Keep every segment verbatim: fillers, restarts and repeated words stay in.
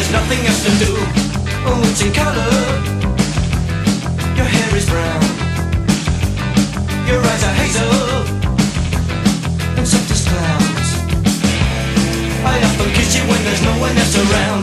there's nothing else to do. Oh, it's in color. Your hair is brown. Your eyes are hazel and soft as clouds. I often kiss you when there's no one else around.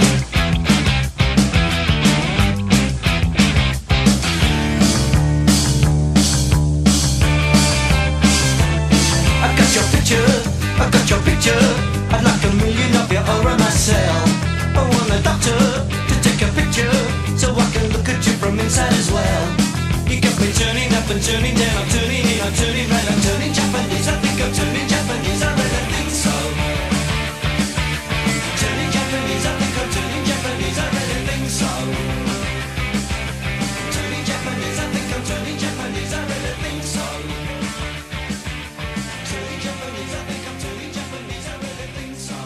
I've got your picture, I've got your picture. I'd like a million of you around my cell. I want a doctor to take a picture so I can look at you from inside as well. You got me turning up and turning down, I'm turning in, I'm turning right, I'm turning Japanese. I think I'm turning Japanese, I really think so. Turning Japanese, I think I'm turning Japanese, I really think so. Turning Japanese, I think I'm turning Japanese, I really think so. Turning Japanese, I think I'm turning Japanese, I really think so.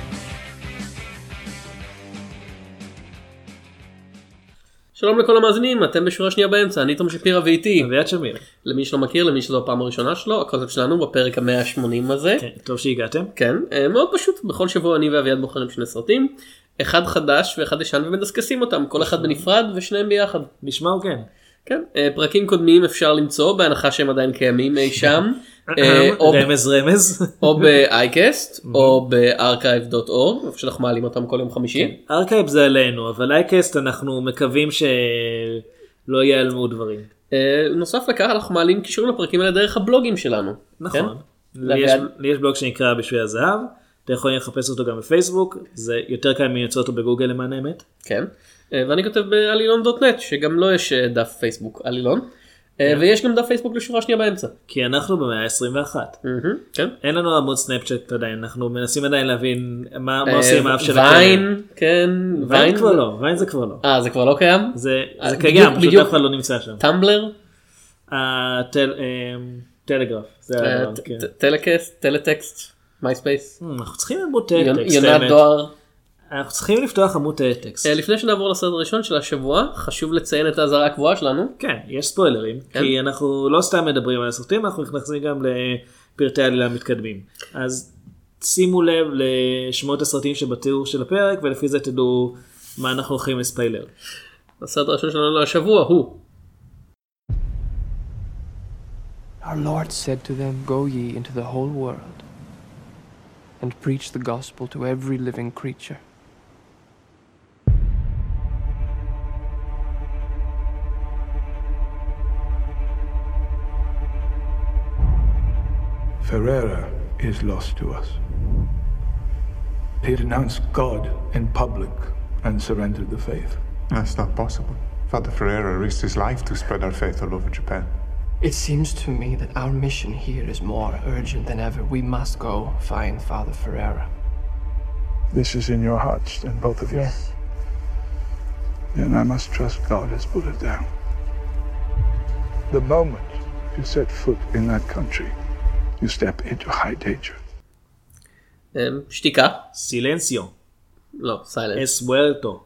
שלום לכל המאזינים, אתם בשורה שנייה באמצע, אני תום שפירה ואיתי אביעד שמיר. למי שלא מכיר, למי שזו הפעם הראשונה שלו, הקונספט שלנו בפרק ה-מאה ושמונים הזה. כן, טוב שהגעתם. כן, מאוד פשוט, בכל שבוע אני ואביעד בוחרים שני סרטים, אחד חדש ואחד ישן ומדסקסים אותם, כל אחד בנפרד ושניהם ביחד. נשמע הוגן. כן, פרקים קודמים אפשר למצוא בהנחה שהם עדיין קיימים אי שם, רמז רמז. או ב-iCast או ב-archive דוט אורג, איפה שאנחנו מעלים אותם כל יום חמישי. ארכייב זה עלינו, אבל iCast אנחנו מקווים שלא ייעלמו דברים. נוסף לכך אנחנו מעלים קישורים לפרקים האלה דרך הבלוגים שלנו. נכון. לי יש בלוג שנקרא בשביל הזהב, אתם יכולים לחפש אותו גם בפייסבוק, זה יותר קל מלמצוא אותו בגוגל למען האמת. כן, ואני כותב בעלילון דוט נט, שגם לא יש דף פייסבוק עלילון, ויש גם דף פייסבוק לשורה שנייה באמצע. כי אנחנו במאה ה-עשרים ואחת. כן. אין לנו עמוד סנאפצ'אט עדיין, אנחנו מנסים עדיין להבין מה עושים האף של הקרן. ויין, כן. ויין כבר לא, ויין זה כבר לא. אה, זה כבר לא קיים? זה קיים, פשוט אף אחד לא נמצא שם. טמבלר? טלגרף. טלקסט, טלטקסט, מייספייס. אנחנו צריכים עמוד טקסט. יונת דואר. אנחנו צריכים לפתוח עמוד טקסט. לפני שנעבור לסרט הראשון של השבוע, חשוב לציין את האזהרה הקבועה שלנו. כן, יש ספוילרים, כי אנחנו לא סתם מדברים על הסרטים, אנחנו נכנסים גם לפרטי עלילה מתקדמים. אז שימו לב לשמות הסרטים שבתיאור של הפרק, ולפי זה תדעו מה אנחנו הולכים לספיילר. הסרט הראשון שלנו לשבוע הוא Our Lord said to them, Go ye into the whole world and preach the gospel to every living creature. Ferreira is lost to us. He renounced God in public and surrendered the faith. That's not possible. Father Ferreira risked his life to spread our faith all over Japan. It seems to me that our mission here is more urgent than ever. We must go find Father Ferreira. This is in your hearts, then, both of you? Yes. Then I must trust God has put it down. The moment you set foot in that country, you step into high danger. שתיקה. סילנסיו. לא, סיילנס. אסוולטו.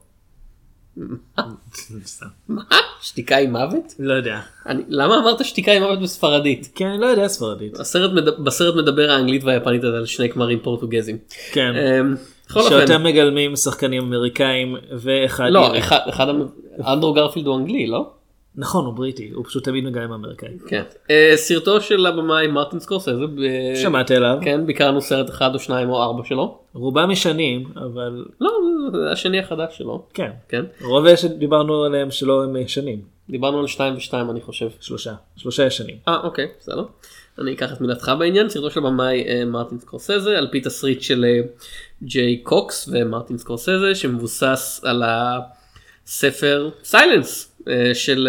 מה? שתיקה עם מוות? לא יודע. למה אמרת שתיקה עם מוות בספרדית? כן, אני לא יודע ספרדית. בסרט מדבר האנגלית והיפנית על שני כמרים פורטוגזים. כן. שאותם מגלמים שחקנים אמריקאים ואחד... לא, אחד... אנדרו גרפילד הוא אנגלי, לא? נכון, הוא בריטי, הוא פשוט תמיד מגלם אמריקאי. כן. סרטו של הבמאי מרטין סקורסזה. שמעתי עליו. כן, ביקרנו סרט אחד או שניים או ארבע שלו. רובם ישנים, אבל... לא, השני החדש שלו. כן. כן. רוב אלה שדיברנו עליהם שלא הם ישנים. דיברנו על שתיים ושתיים אני חושב. שלושה. שלושה ישנים. אה, אוקיי, בסדר. אני אקח את מילתך בעניין. סרטו של הבמאי מרטין סקורסזה, על פי תסריט של ג'יי קוקס ומרטין סקורסזה, שמבוסס על הספר סיילנס של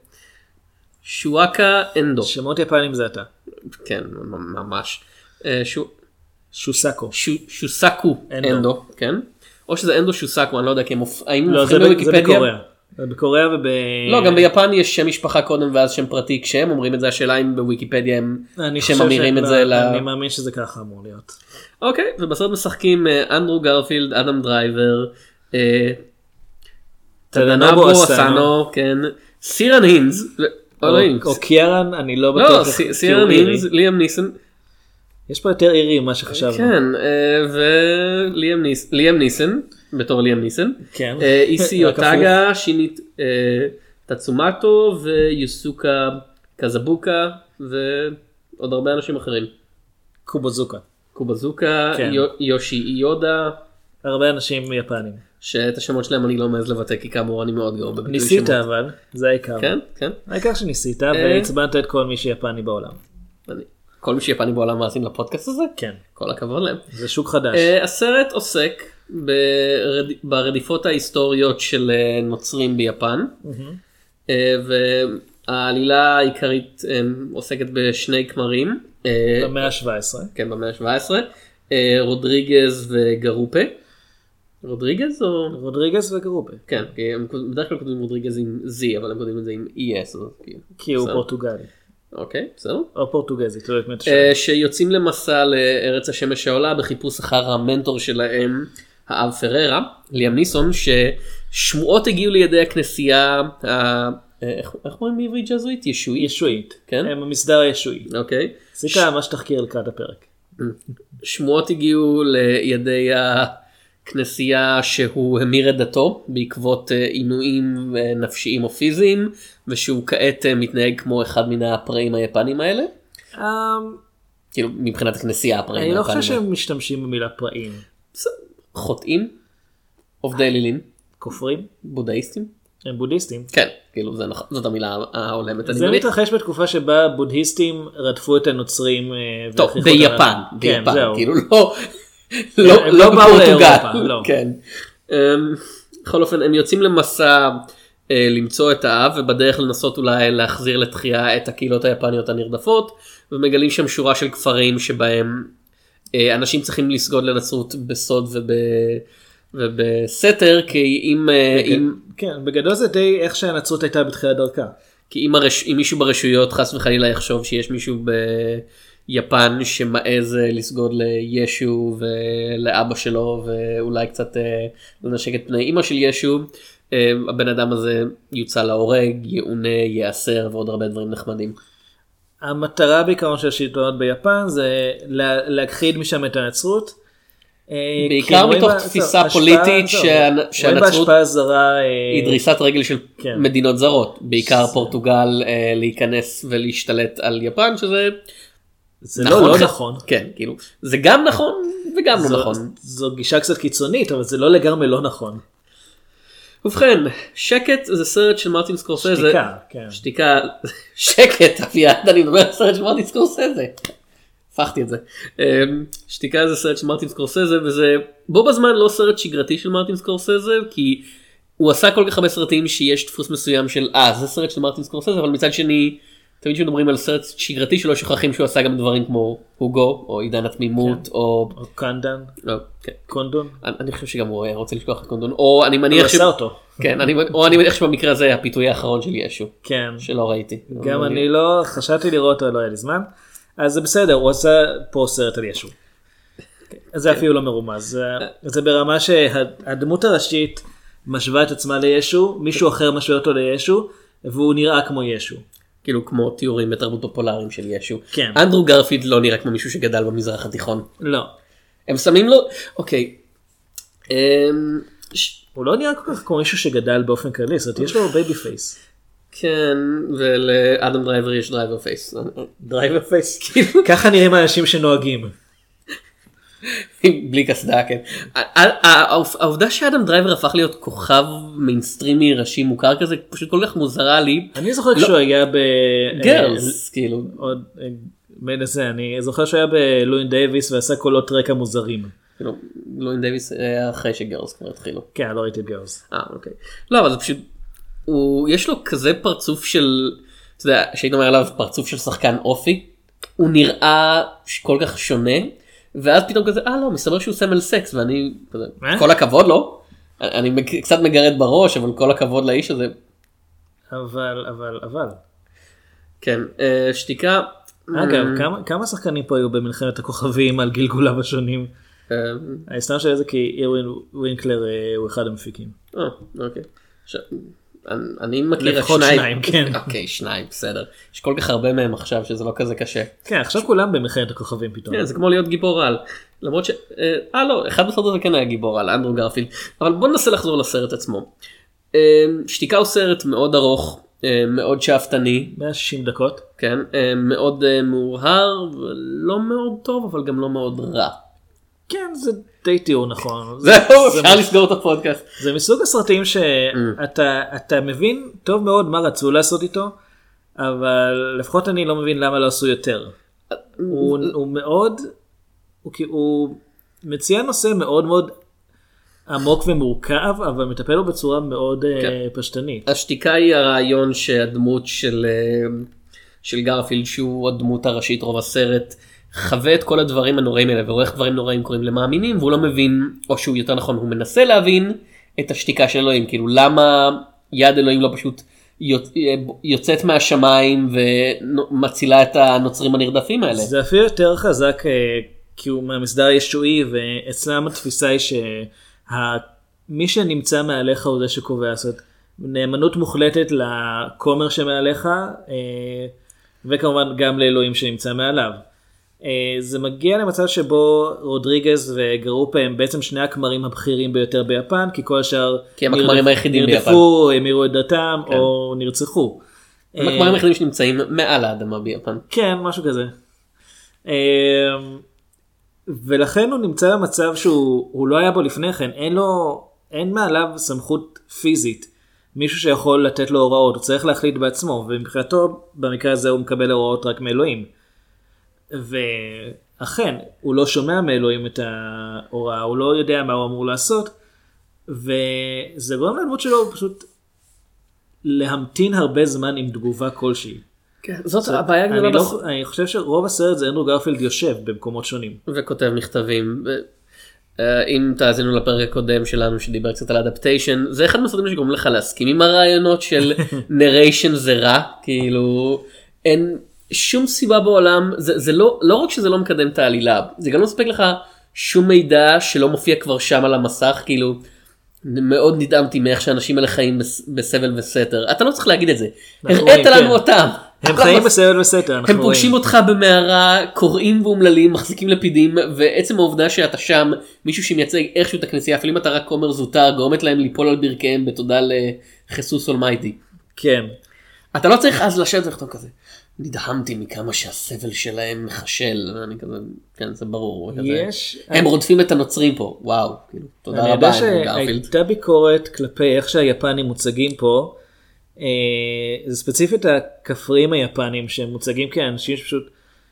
שואקה אנדו. שמות יפנים זה אתה. כן, ממש. שוסקו. שוסקו אנדו, כן. או שזה אנדו שוסקו, אני לא יודע, האם לא, זה בקוריאה. בקוריאה וב... לא, גם ביפן יש שם משפחה קודם ואז שם פרטי כשם, אומרים את זה, השאלה אם בוויקיפדיה הם שממירים את זה ל... אני מאמין שזה ככה אמור להיות. אוקיי, ובסרט משחקים אנדרו גרפילד, אדם דרייבר, טדנאבו אסאנו, כן, סירן הינז, או קיארן, אני לא בטוח. לא, סירן הינז, ליאם ניסן. יש פה יותר עירי ממה שחשבנו. כן, וליאם ניסן. בתור ליאם ניסן. כן. אה, איסי אוטאגה, שינית אה, טצומטו ויוסוקה קזבוקה ועוד הרבה אנשים אחרים. קובוזוקה. קובזוקה, כן. יו- יושי איודה, הרבה אנשים יפנים. שאת השמות שלהם אני לא מעז לבטא כי כאמור אני מאוד גאו בביטוי ניסית שמות. אבל, זה העיקר. כן, כן. העיקר שניסית והצבנת את כל מי שיפני בעולם. אני, כל מי שיפני בעולם מאזין לפודקאסט הזה, כן. כל הכבוד להם. זה שוק חדש. Uh, הסרט עוסק ברד... ברדיפות ההיסטוריות של uh, נוצרים ביפן, uh, והעלילה העיקרית um, עוסקת בשני כמרים. Uh, במאה ה-שבע עשרה. כן, במאה ה-שבע עשרה. Uh, רודריגז וגרופה. רודריגז או? רודריגז וגרופה. כן, כי הם בדרך כלל כותבים רודריגז עם Z, אבל הם כותבים את זה עם E S. כי הוא פורטוגלי. אוקיי, בסדר. או פורטוגזי, תלוי את מי אתה אה, שואל. שיוצאים למסע לארץ השמש העולה בחיפוש אחר המנטור שלהם, האב פררה, ליאם ניסון, ששמועות הגיעו לידי הכנסייה, ה- איך איך אומרים בעברית ג'זואית? ישועית? ישועית. כן. הם המסדר הישועי. אוקיי. עשית ממש תחקיר לקראת הפרק. שמועות הגיעו לידי הכנסייה שהוא המיר את דתו בעקבות אה, עינויים אה, נפשיים או פיזיים, ושהוא כעת אה, מתנהג כמו אחד מן הפראים היפנים האלה. אמ, כאילו מבחינת הכנסייה הפראים אני לא היפנים. חושב שהם משתמשים במילה פראים. חוטאים? עובדי אלילים? כופרים? בודהיסטים? הם בודהיסטים. כן, כאילו זה נכון, זאת המילה ההולמת. אני זה מניח. מתרחש בתקופה שבה בודהיסטים רדפו את הנוצרים. אה, טוב, והכריחו ביפן, אותם- כן, ביפן, זהו. כאילו לא, לא, הם לא לא באו בפורטוגל, לאירופה, לא. כן. אמ, בכל אופן, הם יוצאים למסע אה, למצוא את האב, ובדרך לנסות אולי להחזיר לתחייה את הקהילות היפניות הנרדפות, ומגלים שם שורה של כפרים שבהם אה, אנשים צריכים לסגוד לנצרות בסוד וב... ובסתר, כי אם, אה, אם, כן, בגדול זה די איך שהנצרות הייתה בתחילת דרכה. כי אם, הרש... אם מישהו ברשויות חס וחלילה יחשוב שיש מישהו ביפן שמעז אה, לסגוד לישו ולאבא שלו ואולי קצת אה, לנשק את פני אמא של ישו, אה, הבן אדם הזה יוצא להורג, יעונה, יאסר ועוד הרבה דברים נחמדים. המטרה בעיקרון של השלטונות ביפן זה לה- להכחיד משם את הנצרות. אה, כי בעיקר רואים מתוך בה- תפיסה זהו, השפעה- פוליטית זהו, שהנ- רואים שהנצרות בהשפעה זרה. אה, היא דריסת רגל של כן. מדינות זרות, בעיקר פורטוגל אה, להיכנס ולהשתלט על יפן, שזה זה לא לא ח- נכון. כן, כאילו, זה גם נכון וגם לא זו- נכון. זו גישה קצת קיצונית, אבל זה לא לגמרי לא נכון. ובכן, שקט זה סרט של מרטין סקורסזה. שתיקה, כן. שתיקה, שקט, אביעד, אני מדבר על סרט של מרטין סקורסזה. הפכתי את זה. אמ, שתיקה זה סרט של מרטין סקורסזה, וזה בו בזמן לא סרט שגרתי של מרטין סקורסזה, כי הוא עשה כל כך הרבה סרטים שיש דפוס מסוים של, אה, זה סרט של מרטין סקורסזה, אבל מצד שני, תמיד שמדברים על סרט שגרתי שלו, שוכחים שהוא עשה גם דברים כמו הוגו, או עידן התמימות, או... או קנדן, לא, כן. קונדון. אני אני חושב שגם הוא היה רוצה לשכוח את קונדון, או אני הוא מניח ש... עשה אותו. כן, אני, או אני מניח שבמקרה הזה הפיתוי האחרון של ישו, כן. שלא ראיתי. גם אבל אני לא, חשבתי לראות, אבל לא היה לי זמן. אז זה בסדר, הוא עשה פה סרט על ישו. אז זה אפילו לא מרומז. זה- זה ברמה שהדמות הראשית משווה את עצמה לישו, מישהו אחר משווה אותו לישו, והוא נראה כמו ישו. כאילו כמו תיאורים בתרבות פופולריים של ישו. כן. אנדרו גרפילד לא נראה כמו מישהו שגדל במזרח התיכון. לא. הם שמים לו, אוקיי. אמ, ש- הוא לא נראה כל כך כמו מישהו שגדל באופן כללי, זאת אומרת, יש לו בייבי פייס. כן, ולאדם דרייבר יש דרייבר פייס. דרייבר פייס. ככה נראים האנשים שנוהגים. בלי קסדה, כן. ה- ה- העובדה שאדם דרייבר הפך להיות כוכב מיינסטרימי ראשי מוכר כזה, פשוט כל כך מוזרה לי. אני זוכר כשהוא היה ב... גרלס, כאילו. עוד... בין זה, אני זוכר שהוא היה בלואין דייוויס ועשה קולות רקע מוזרים. כאילו, לואין דייוויס היה אחרי שגרלס כבר התחילו. כן, לא ראיתי את גרלס. אה, אוקיי. לא, אבל זה פשוט, הוא, יש לו כזה פרצוף של, אתה יודע, שהייתי אומר עליו פרצוף של שחקן אופי, הוא נראה כל כך שונה, ואז פתאום כזה, אה לא, מסתבר שהוא סמל סקס, ואני, כזה, מה? כל הכבוד לו, אני מג- קצת מגרד בראש, אבל כל הכבוד לאיש הזה, אבל, אבל, אבל. כן, אה, שתיקה, אגב, אה, כמה, כמה שחקנים פה היו במלחמת הכוכבים על גלגוליו השונים? אה, אני סתם שואל את זה כי אירווין ווינקלר אה, הוא אחד המפיקים. אה, אוקיי. ש- אני מכיר לפחות שניים, שניים, כן. אוקיי, שניים, בסדר. יש כל כך הרבה מהם עכשיו שזה לא כזה קשה. כן, עכשיו כולם במלחמת הכוכבים פתאום. כן, זה כמו להיות גיבור על. למרות ש... אה, לא, אחד בסרט הזה כן היה גיבור על, אנדרו גרפילד. אבל בוא ננסה לחזור לסרט עצמו. שתיקה הוא סרט מאוד ארוך, מאוד שאפתני. מאה ושישים דקות. כן, מאוד מאוהר, לא מאוד טוב, אבל גם לא מאוד רע. כן, זה די תיאור נכון. זהו, אפשר לסגור את הפודקאסט. זה מסוג הסרטים שאתה אתה מבין טוב מאוד מה רצו לעשות איתו, אבל לפחות אני לא מבין למה לא עשו יותר. הוא, הוא מאוד, הוא, הוא מציע נושא מאוד מאוד עמוק ומורכב, אבל מטפל לו בצורה מאוד כן. פשטנית. השתיקה היא הרעיון שהדמות של, של גרפילד, שהוא הדמות הראשית רוב הסרט, חווה את כל הדברים הנוראים האלה, ורואה איך דברים נוראים קוראים למאמינים, והוא לא מבין, או שהוא יותר נכון, הוא מנסה להבין את השתיקה של אלוהים. כאילו, למה יד אלוהים לא פשוט יוצאת מהשמיים ומצילה את הנוצרים הנרדפים האלה? זה אפילו יותר חזק, כי הוא מהמסדר הישועי, ואצלם התפיסה היא שמי שנמצא מעליך הוא זה שקובע, זאת נאמנות מוחלטת לכומר שמעליך, וכמובן גם לאלוהים שנמצא מעליו. זה מגיע למצב שבו רודריגז וגרופ הם בעצם שני הכמרים הבכירים ביותר ביפן, כי כל השאר כי הם הכמרים היחידים ביפן. נרדפו, המירו את דתם, כן. או נרצחו. הם הכמרים היחידים שנמצאים מעל האדמה ביפן. כן, משהו כזה. ולכן הוא נמצא במצב שהוא לא היה בו לפני כן, אין לו, אין מעליו סמכות פיזית, מישהו שיכול לתת לו הוראות, הוא צריך להחליט בעצמו, ומבחינתו במקרה הזה הוא מקבל הוראות רק מאלוהים. ואכן, הוא לא שומע מאלוהים את ההוראה, הוא לא יודע מה הוא אמור לעשות, וזה גורם לדמות שלו פשוט להמתין הרבה זמן עם תגובה כלשהי. כן, זאת הבעיה גדולה. אני, לא, אני חושב שרוב הסרט זה אנדרו גרפילד יושב במקומות שונים. וכותב מכתבים. אם תאזינו לפרק הקודם שלנו שדיבר קצת על אדפטיישן, זה אחד מהסרטים שגורם לך להסכים עם הרעיונות של נריישן זה רע, כאילו אין שום סיבה בעולם, זה, זה לא, לא רק שזה לא מקדם את העלילה, זה גם לא מספק לך שום מידע שלא מופיע כבר שם על המסך, כאילו מאוד נדהמתי מאיך שאנשים האלה חיים בסבל וסתר, אתה לא צריך להגיד את זה, הראית לנו אותם. הם חיים בסבל וסתר. הם פוגשים אותך במערה, קוראים ואומללים, מחזיקים לפידים, ועצם העובדה שאתה שם, מישהו שמייצג איכשהו את הכנסייה, אפילו אם אתה רק כומר זוטר, גורמת להם ליפול על ברכיהם בתודה לחסוס אולמייטי. כן. אתה לא צריך אז לשבת לכתוב כזה. נדהמתי מכמה שהסבל שלהם מחשל, אני כזה, כן, זה ברור. יש... הם רודפים את הנוצרים פה, וואו, כאילו, תודה רבה. אני יודע שהייתה ביקורת כלפי איך שהיפנים מוצגים פה, זה ספציפית הכפרים היפנים שהם מוצגים כאנשים שפשוט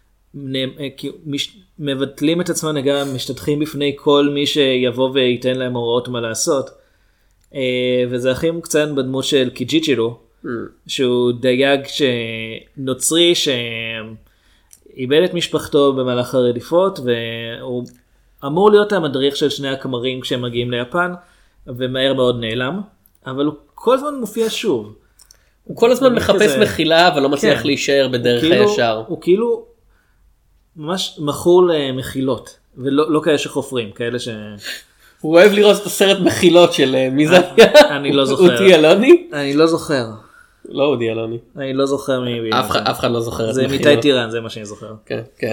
מבטלים את עצמם גם, משתתחים בפני כל מי שיבוא וייתן להם הוראות מה לעשות, וזה הכי מוקצן בדמות של קיג'יצ'ירו, שהוא דייג נוצרי שאיבד את משפחתו במהלך הרדיפות, והוא אמור להיות המדריך של שני הכמרים כשהם מגיעים ליפן, ומהר מאוד נעלם, אבל הוא כל הזמן מופיע שוב. הוא כל הזמן מחפש מחילה, אבל לא מצליח להישאר בדרך הישר. הוא כאילו ממש מכור למחילות, ולא כאלה שחופרים, כאלה ש... הוא אוהב לראות את הסרט מחילות של מי זה? אני לא זוכר. אודי אלוני? אני לא זוכר. לא אודי אלוני. אני לא זוכר מי... אף אחד לא זוכר. זה מיטאי טירן, זה מה שאני זוכר. כן, כן.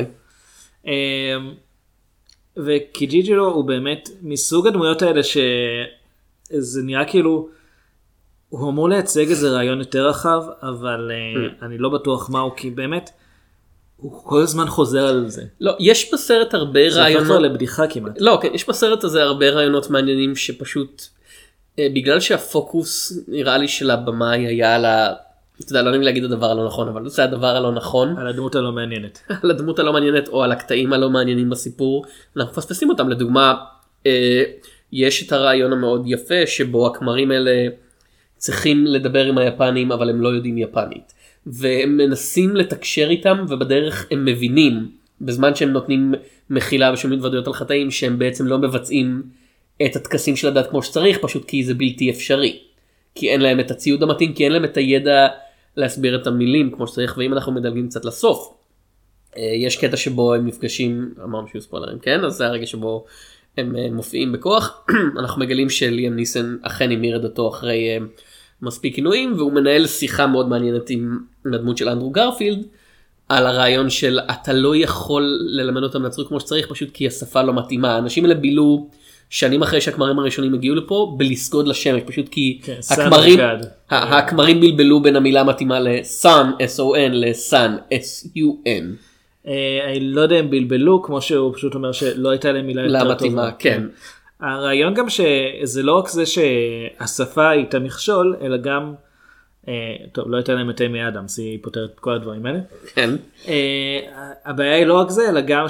וקיג'יג'ירו הוא באמת מסוג הדמויות האלה שזה נראה כאילו הוא אמור לייצג איזה רעיון יותר רחב, אבל אני לא בטוח מהו, כי באמת הוא כל הזמן חוזר על זה. לא, יש בסרט הרבה רעיונות. זה הופך לבדיחה כמעט. לא, כן, יש בסרט הזה הרבה רעיונות מעניינים שפשוט, בגלל שהפוקוס נראה לי של הבמאי היה על ה... אתה יודע, לא נעים להגיד הדבר הלא נכון, אבל זה הדבר הלא נכון. על הדמות הלא מעניינת. על הדמות הלא מעניינת, או על הקטעים הלא מעניינים בסיפור. אנחנו מפספסים אותם. לדוגמה, יש את הרעיון המאוד יפה, שבו הכמרים האלה צריכים לדבר עם היפנים, אבל הם לא יודעים יפנית. והם מנסים לתקשר איתם, ובדרך הם מבינים, בזמן שהם נותנים מחילה ושומעים התוודעויות על חטאים, שהם בעצם לא מבצעים את הטקסים של הדת כמו שצריך, פשוט כי זה בלתי אפשרי. כי אין להם את הציוד המתאים, כי אין להם את הידע להסביר את המילים כמו שצריך, ואם אנחנו מדלגים קצת לסוף, יש קטע שבו הם נפגשים, אמרנו שיהיו ספוילרים, כן? אז זה הרגע שבו הם מופיעים בכוח, אנחנו מגלים שליאם ניסן אכן המיר את דתו אחרי מספיק כינויים, והוא מנהל שיחה מאוד מעניינת עם הדמות של אנדרו גרפילד, על הרעיון של אתה לא יכול ללמד אותם נצרות כמו שצריך, פשוט כי השפה לא מתאימה. האנשים האלה בילו שנים אחרי שהכמרים הראשונים הגיעו לפה, בלסגוד לשמש, פשוט כי כן, הכמרים, sun of God. ה- הכמרים בלבלו בין המילה מתאימה ל-sun, S-O-N, ל-sun, S-U-N. אה, אני לא יודע אם בלבלו, כמו שהוא פשוט אומר שלא הייתה להם מילה יותר טובה. מתאימה, כן. הרעיון גם שזה לא רק זה שהשפה הייתה מכשול, אלא גם, אה, טוב, לא הייתה להם את אמי אדמס, היא פותרת את כל הדברים האלה. כן. אה, הבעיה היא לא רק זה, אלא גם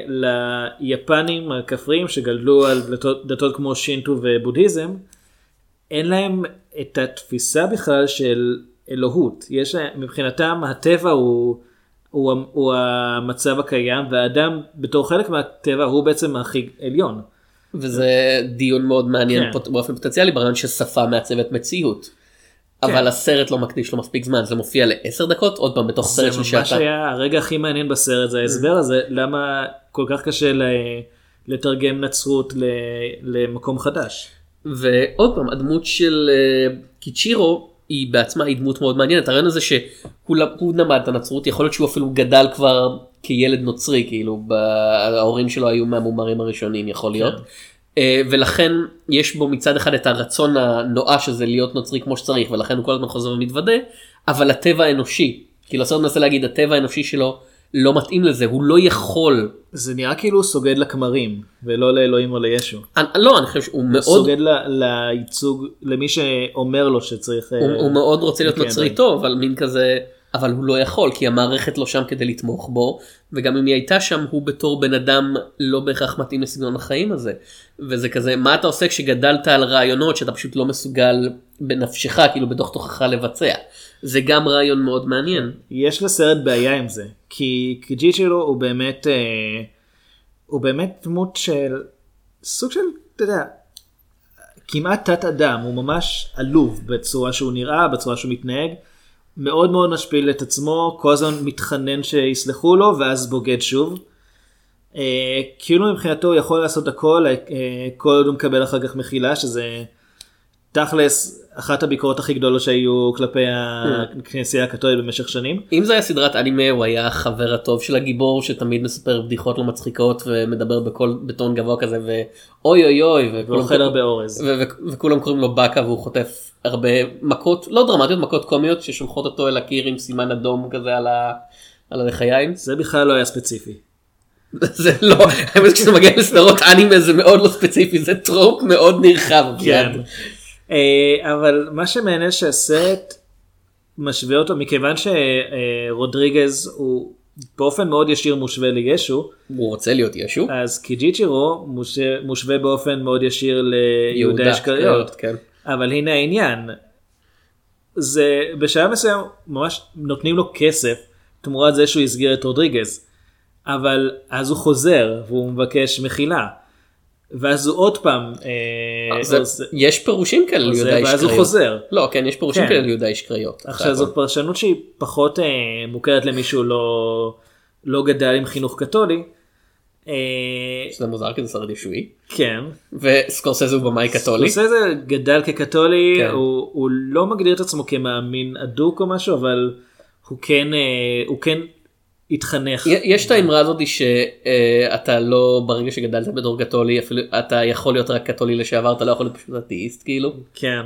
שליפנים הכפריים שגדלו על דתות, דתות כמו שינטו ובודהיזם, אין להם את התפיסה בכלל של אלוהות. יש להם, מבחינתם הטבע הוא, הוא, הוא המצב הקיים, והאדם בתור חלק מהטבע הוא בעצם הכי עליון. וזה דיון מאוד מעניין כן. באופן פוטנציאלי ברעיון ששפה מעצבת מציאות. אבל הסרט לא מקדיש לו מספיק זמן, זה מופיע לעשר דקות, עוד פעם בתוך סרט של זה ממש שעתה. היה הרגע הכי מעניין בסרט, זה ההסבר הזה, למה כל כך קשה ל- לתרגם נצרות ל- למקום חדש. ועוד פעם, הדמות של אה, קיצ'ירו היא בעצמה היא דמות מאוד מעניינת. הרעיון הזה שהוא הוא למד את הנצרות, יכול להיות שהוא אפילו גדל כבר כילד נוצרי, כאילו ההורים שלו היו מהמומרים הראשונים, יכול להיות. אה, ולכן יש בו מצד אחד את הרצון הנואש הזה להיות נוצרי כמו שצריך, ולכן הוא כל הזמן חוזר ומתוודה, אבל הטבע האנושי, כאילו הסרט מנסה להגיד, הטבע האנושי שלו לא מתאים לזה, הוא לא יכול. זה נראה כאילו הוא סוגד לכמרים, ולא לאלוהים או לישו. אני, לא, אני חושב שהוא הוא מאוד... סוגד ל- לייצוג, למי שאומר לו שצריך... הוא, הוא מאוד רוצה להיות כן, נוצרי כן. טוב, אבל מין כזה, אבל הוא לא יכול, כי המערכת לא שם כדי לתמוך בו, וגם אם היא הייתה שם, הוא בתור בן אדם לא בהכרח מתאים לסגנון החיים הזה. וזה כזה, מה אתה עושה כשגדלת על רעיונות שאתה פשוט לא מסוגל בנפשך, כאילו בתוך תוכך לבצע. זה גם רעיון מאוד מעניין. יש לסרט בעיה עם זה, כי קיג'יצ'ירו הוא באמת, אה, הוא באמת דמות של סוג של, אתה יודע, כמעט תת אדם, הוא ממש עלוב בצורה שהוא נראה, בצורה שהוא מתנהג, מאוד מאוד משפיל את עצמו, כל הזמן מתחנן שיסלחו לו, ואז בוגד שוב. אה, כאילו מבחינתו הוא יכול לעשות הכל, אה, כל עוד הוא מקבל אחר כך מחילה, שזה תכלס אחת הביקורות הכי גדולות שהיו כלפי הכנסייה הקתולית במשך שנים. אם זה היה סדרת אנימה, הוא היה החבר הטוב של הגיבור, שתמיד מספר בדיחות לא מצחיקות, ומדבר בכל, בטון גבוה כזה, ואוי אוי אוי, ואוכל הרבה אורז. ו- ו- וכולם קוראים לו בקה, והוא חוטף הרבה מכות, לא דרמטיות, מכות קומיות, ששולחות אותו אל הקיר עם סימן אדום כזה על, ה- על הלחיים. זה בכלל לא היה ספציפי. זה לא, האמת כשזה מגיע לסדרות אנימה זה מאוד לא ספציפי, זה טרופ מאוד נרחב. כן. אבל מה שמעניין שהסרט משווה אותו, מכיוון שרודריגז הוא באופן מאוד ישיר מושווה לישו, הוא רוצה להיות ישו, אז קיג'יצ'ירו מושווה באופן מאוד ישיר ליהודה אשקריות. כן. אבל הנה העניין, זה בשלב מסוים ממש נותנים לו כסף תמורת זה שהוא הסגיר את רודריגז, אבל אז הוא חוזר והוא מבקש מחילה. ואז הוא עוד פעם יש פירושים כאלה ליהודה אשקריות, ואז הוא חוזר. לא, כן, יש פירושים כאלה ליהודה אשקריות. עכשיו זו פרשנות שהיא פחות מוכרת למישהו לא גדל עם חינוך קתולי. זה מוזר כי זה סרט ישועי. כן. וסקורסזה הוא במאי קתולי. סקורסזה גדל כקתולי, הוא לא מגדיר את עצמו כמאמין אדוק או משהו, אבל הוא כן התחנך. יש את האמרה הזאת שאתה לא, ברגע שגדלת בדור קתולי, אפילו אתה יכול להיות רק קתולי לשעבר, אתה לא יכול להיות פשוט אתאיסט, כאילו. כן.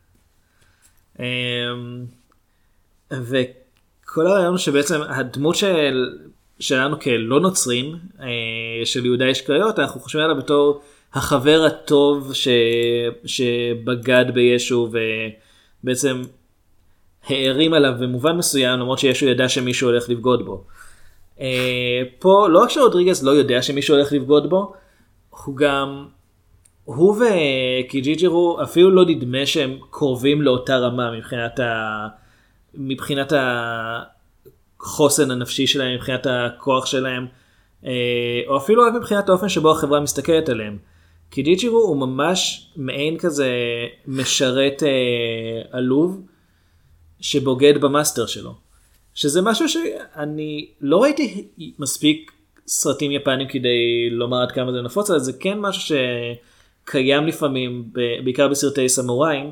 וכל הרעיון שבעצם הדמות של, שלנו כלא נוצרים, של יהודה אשקריות, אנחנו חושבים עליו בתור החבר הטוב ש, שבגד בישו ובעצם הערים עליו במובן מסוים, למרות שישו ידע שמישהו הולך לבגוד בו. Uh, פה לא רק שרודריגז לא יודע שמישהו הולך לבגוד בו, הוא גם, הוא וקיג'יצ'ירו אפילו לא נדמה שהם קרובים לאותה רמה מבחינת, ה, מבחינת החוסן הנפשי שלהם, מבחינת הכוח שלהם, uh, או אפילו רק מבחינת האופן שבו החברה מסתכלת עליהם. קיג'יצ'ירו הוא ממש מעין כזה משרת uh, עלוב שבוגד במאסטר שלו. שזה משהו שאני לא ראיתי מספיק סרטים יפנים כדי לומר עד כמה זה נפוץ, אבל זה כן משהו שקיים לפעמים, בעיקר בסרטי סמוראים,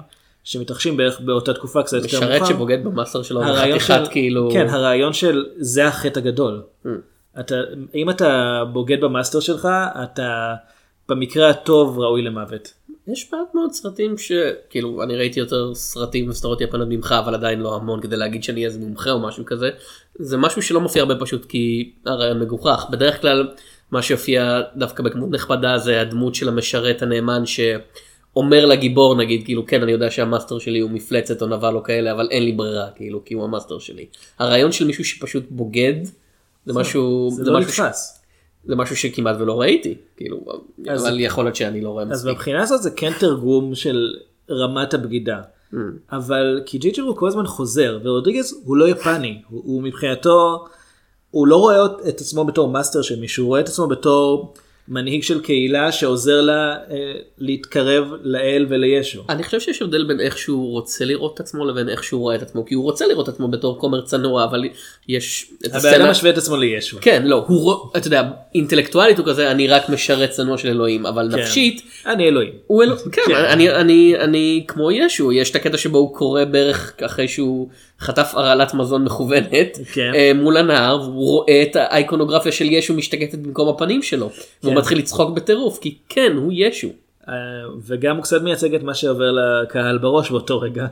שמתרחשים בערך באותה תקופה קצת יותר מאוחר. משרת שבוגד במאסטר שלו, הרעיון חתיכת של, כאילו... כן, הרעיון של זה החטא הגדול. Mm. אתה, אם אתה בוגד במאסטר שלך, אתה במקרה הטוב ראוי למוות. יש מעט מאוד סרטים שכאילו אני ראיתי יותר סרטים וסדרות יפניות ממך אבל עדיין לא המון כדי להגיד שאני איזה מומחה או משהו כזה. זה משהו שלא מופיע הרבה פשוט כי הרעיון מגוחך. בדרך כלל מה שיופיע דווקא בכמות נכבדה זה הדמות של המשרת הנאמן שאומר לגיבור נגיד כאילו כן אני יודע שהמאסטר שלי הוא מפלצת או נבל או כאלה אבל אין לי ברירה כאילו כי הוא המאסטר שלי. הרעיון של מישהו שפשוט בוגד זה משהו זה לא נתפס. זה משהו שכמעט ולא ראיתי, כאילו, אז, אבל יכול להיות שאני לא רואה מספיק. אז מבחינה הזאת זה כן תרגום של רמת הבגידה. Mm. אבל קיג'יצ'ירו הוא כל הזמן חוזר, ורודריגז הוא לא יפני, הוא, הוא מבחינתו, הוא לא רואה את עצמו בתור מאסטר של מישהו, הוא רואה את עצמו בתור מנהיג של קהילה שעוזר לה אה, להתקרב לאל ולישו. אני חושב שיש הבדל בין איך שהוא רוצה לראות את עצמו לבין איך שהוא רואה את עצמו, כי הוא רוצה לראות את עצמו בתור כומר צנוע, אבל יש את הסצנה... הבן משווה את עצמו לישו. כן, לא, הוא, אתה יודע, אינטלקטואלית הוא כזה, אני רק משרת צנוע של אלוהים, אבל כן. נפשית... אני אלוהים. הוא אלוהים, כן, כן. אני, אני, אני כמו ישו, יש את הקטע שבו הוא קורא בערך אחרי שהוא חטף הרעלת מזון מכוונת, כן. מול הנהר, והוא רואה את האייקונוגרפיה של ישו משתקפת במקום הפנים שלו. הוא מתחיל לצחוק בטירוף, כי כן, הוא ישו. וגם הוא קצת מייצג את מה שעובר לקהל בראש באותו רגע.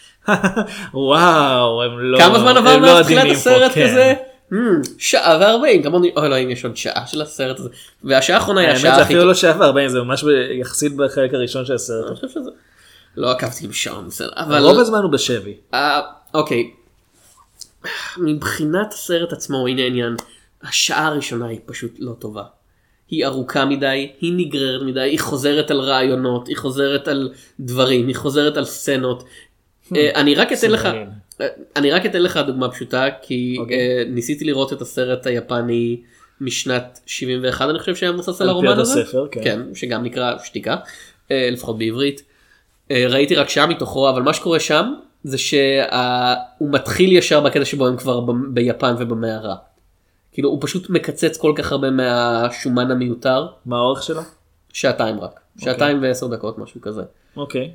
וואו, הם לא... כמה זמן עבר מהתחילת הסרט כזה? שעה וארבעים, כמה אלוהים יש עוד שעה של הסרט הזה. והשעה האחרונה היא השעה הכי... אפילו לא שעה וארבעים, זה ממש יחסית בחלק הראשון של הסרט. אני חושב שזה... לא עקבתי עם שעון, בסדר. רוב הזמן הוא בשבי. אוקיי. מבחינת הסרט עצמו, הנה העניין, השעה הראשונה היא פשוט לא טובה. היא ארוכה מדי, היא נגררת מדי, היא חוזרת על רעיונות, היא חוזרת על דברים, היא חוזרת על סצנות. אני רק אתן לך, אני רק אתן לך דוגמה פשוטה, כי ניסיתי לראות את הסרט היפני משנת שבעים ואחת, אני חושב שהיה מבוסס על הרומן הזה. כן, שגם נקרא שתיקה, לפחות בעברית. ראיתי רק שעה מתוכו, אבל מה שקורה שם, זה שהוא מתחיל ישר בקטע שבו הם כבר ביפן ובמערה. כאילו הוא פשוט מקצץ כל כך הרבה מהשומן המיותר. מה האורך שלו? שעתיים רק. שעתיים ועשר דקות, משהו כזה. אוקיי.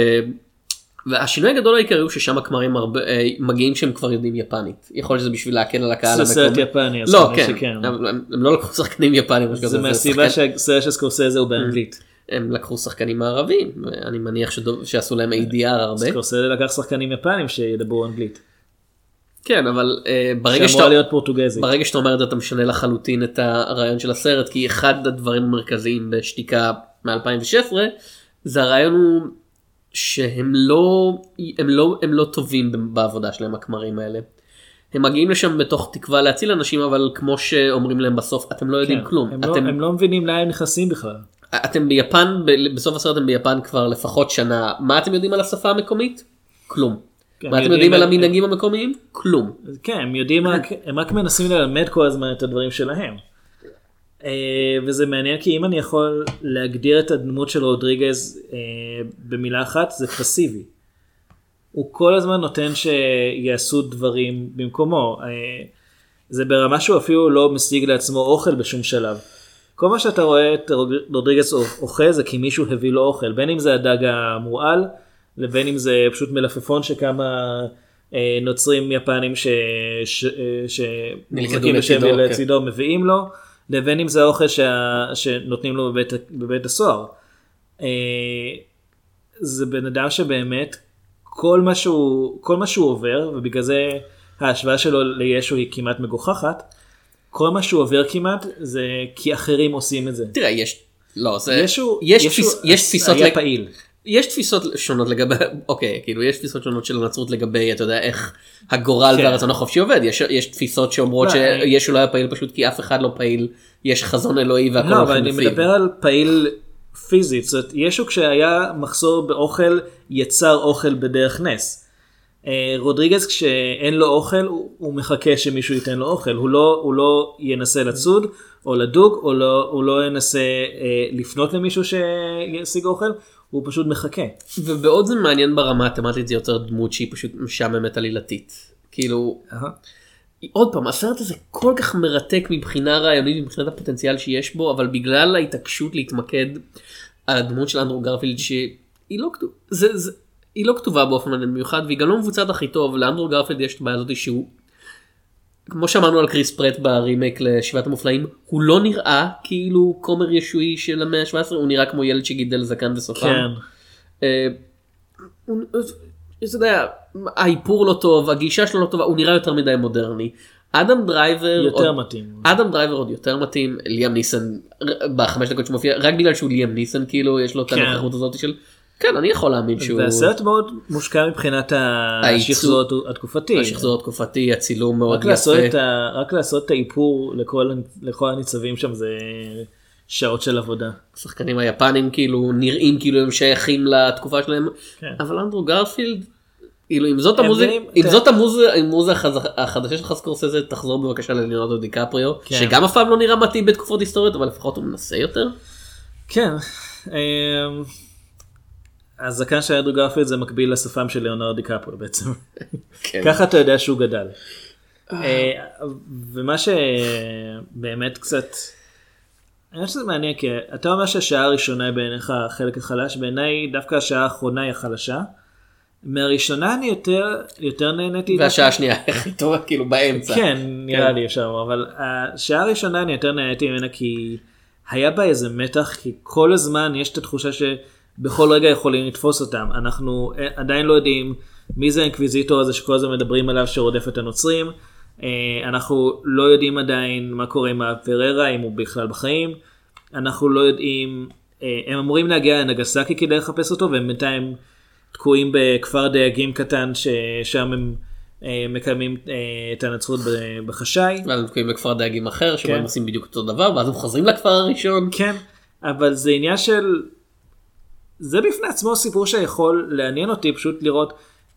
והשינוי הגדול העיקרי הוא ששם הכמרים מגיעים שהם כבר יודעים יפנית. יכול להיות שזה בשביל להקל על הקהל המקומי. זה סרט יפני. לא, כן. הם לא לקחו שחקנים יפנים. זה מהסיבה שהסרט של סקורסזה הוא באנגלית. הם לקחו שחקנים מערבים. אני מניח שעשו להם איי די אר הרבה. סקורסזה לקח שחקנים יפנים שידברו אנגלית. כן, אבל ברגע שאתה, ברגע שאתה אומר את זה, אתה משנה לחלוטין את הרעיון של הסרט, כי אחד הדברים המרכזיים בשתיקה מ-אלפיים ושש עשרה, זה הרעיון הוא שהם לא, הם לא, הם לא טובים בעבודה שלהם, הכמרים האלה. הם מגיעים לשם בתוך תקווה להציל אנשים, אבל כמו שאומרים להם בסוף, אתם לא יודעים כלום. הם לא, הם לא מבינים לאן הם נכנסים בכלל. אתם ביפן, בסוף הסרט הם ביפן כבר לפחות שנה. מה אתם יודעים על השפה המקומית? כלום. מה אתם יודעים על המנהגים המקומיים? כלום. כן, הם יודעים, הם רק מנסים ללמד כל הזמן את הדברים שלהם. וזה מעניין כי אם אני יכול להגדיר את הדמות של רודריגז במילה אחת, זה פסיבי. הוא כל הזמן נותן שיעשו דברים במקומו. זה ברמה שהוא אפילו לא משיג לעצמו אוכל בשום שלב. כל מה שאתה רואה את רודריגז אוכל זה כי מישהו הביא לו אוכל, בין אם זה הדג המורעל, לבין אם זה פשוט מלפפון שכמה אה, נוצרים יפנים שמחזיקים בשבי לצידו מביאים לו, לבין אם זה האוכל שה, שנותנים לו בבית, בבית הסוהר. אה, זה בן אדם שבאמת כל מה שהוא, כל מה שהוא עובר, ובגלל זה ההשוואה שלו לישו היא כמעט מגוחכת, כל מה שהוא עובר כמעט זה כי אחרים עושים את זה. תראה, יש, לא, זה, ישו, יש, ישו, תפיס, יש תפיסות היה לג... פעיל. יש תפיסות שונות לגבי, אוקיי, כאילו יש תפיסות שונות של הנצרות לגבי, אתה יודע, איך הגורל כן. והרצון החופשי עובד. יש, יש תפיסות שאומרות שישו לא היה פעיל פשוט כי אף אחד לא פעיל, יש חזון אלוהי והכל לא, אבל אני מדבר על פעיל פיזית. זאת אומרת, ישו כשהיה מחסור באוכל, יצר אוכל בדרך נס. רודריגז כשאין לו אוכל, הוא, הוא מחכה שמישהו ייתן לו אוכל. הוא לא, הוא לא ינסה לצוד או לדוג, או לא, הוא לא ינסה אה, לפנות למישהו שישיג אוכל. הוא פשוט מחכה. ובעוד זה מעניין ברמה התמטית, זה יותר דמות שהיא פשוט משעממת עלילתית. כאילו, עוד פעם, הסרט הזה כל כך מרתק מבחינה רעיונית, מבחינת הפוטנציאל שיש בו, אבל בגלל ההתעקשות להתמקד על הדמות של אנדרו גרפילד, שהיא לא כתוב, זה, זה, היא לא כתובה באופן מיוחד, והיא גם לא מבוצעת הכי טוב. לאנדרו גרפילד יש את הבעיה הזאת שהוא, כמו שאמרנו על קריס פרט ברימייק לשבעת המופלאים, הוא לא נראה כאילו כומר ישועי של המאה ה-שבע עשרה, הוא נראה כמו ילד שגידל זקן וסופם. כן. אתה יודע, האיפור לא טוב, הגישה שלו לא טובה, הוא נראה יותר מדי מודרני. אדם דרייבר יותר עוד, מתאים. אדם דרייבר עוד יותר מתאים. ליאם ניסן בחמש דקות שמופיע רק בגלל שהוא ליאם ניסן, כאילו יש לו את הנוכחות הזאת של כן, אני יכול להאמין שהוא... והסרט מאוד מושקע מבחינת השחזור התקופתי. השחזור התקופתי, הצילום מאוד רק יפה. לעשות את ה... רק לעשות את האיפור לכל, לכל הניצבים שם זה שעות של עבודה. השחקנים היפנים כאילו נראים כאילו הם שייכים לתקופה שלהם, כן. אבל אנדרו גרפילד, כאילו אם זאת המוזה, אם זאת המוזה, המוזה החדשה של סקורסזה, תחזור בבקשה לליאונרדו דיקפריו, כן. שגם אף פעם לא נראה מתאים בתקופות היסטוריות, אבל לפחות הוא מנסה יותר. כן. הזקן של אנדרו גרפילד זה מקביל לשפם של ליאונרדו דיקפריו בעצם. כן. ככה אתה יודע שהוא גדל. ומה שבאמת קצת, אני חושב שזה מעניין, כי אתה אומר שהשעה הראשונה היא בעיניך החלק החלש, בעיניי דווקא השעה האחרונה היא החלשה. מהראשונה אני יותר, יותר נהניתי. והשעה השנייה הכי טובה, כאילו באמצע. כן, נראה לי אפשר, אבל השעה הראשונה אני יותר נהניתי ממנה, כי היה בה איזה מתח, כי כל הזמן יש את התחושה שבכל רגע יכולים לתפוס אותם. אנחנו עדיין לא יודעים מי זה האינקוויזיטור הזה שכל הזמן מדברים עליו שרודף את הנוצרים. אנחנו לא יודעים עדיין מה קורה עם הפררה, אם הוא בכלל בחיים. אנחנו לא יודעים, הם אמורים להגיע לנגסקי כדי לחפש אותו, והם בינתיים תקועים בכפר דייגים קטן ששם הם מקיימים את הנצרות בחשאי. ואז הם תקועים בכפר דייגים אחר, שבו הם עושים בדיוק אותו דבר, ואז הם חוזרים לכפר הראשון. כן, אבל זה עניין של, זה בפני עצמו סיפור שיכול לעניין אותי, פשוט לראות,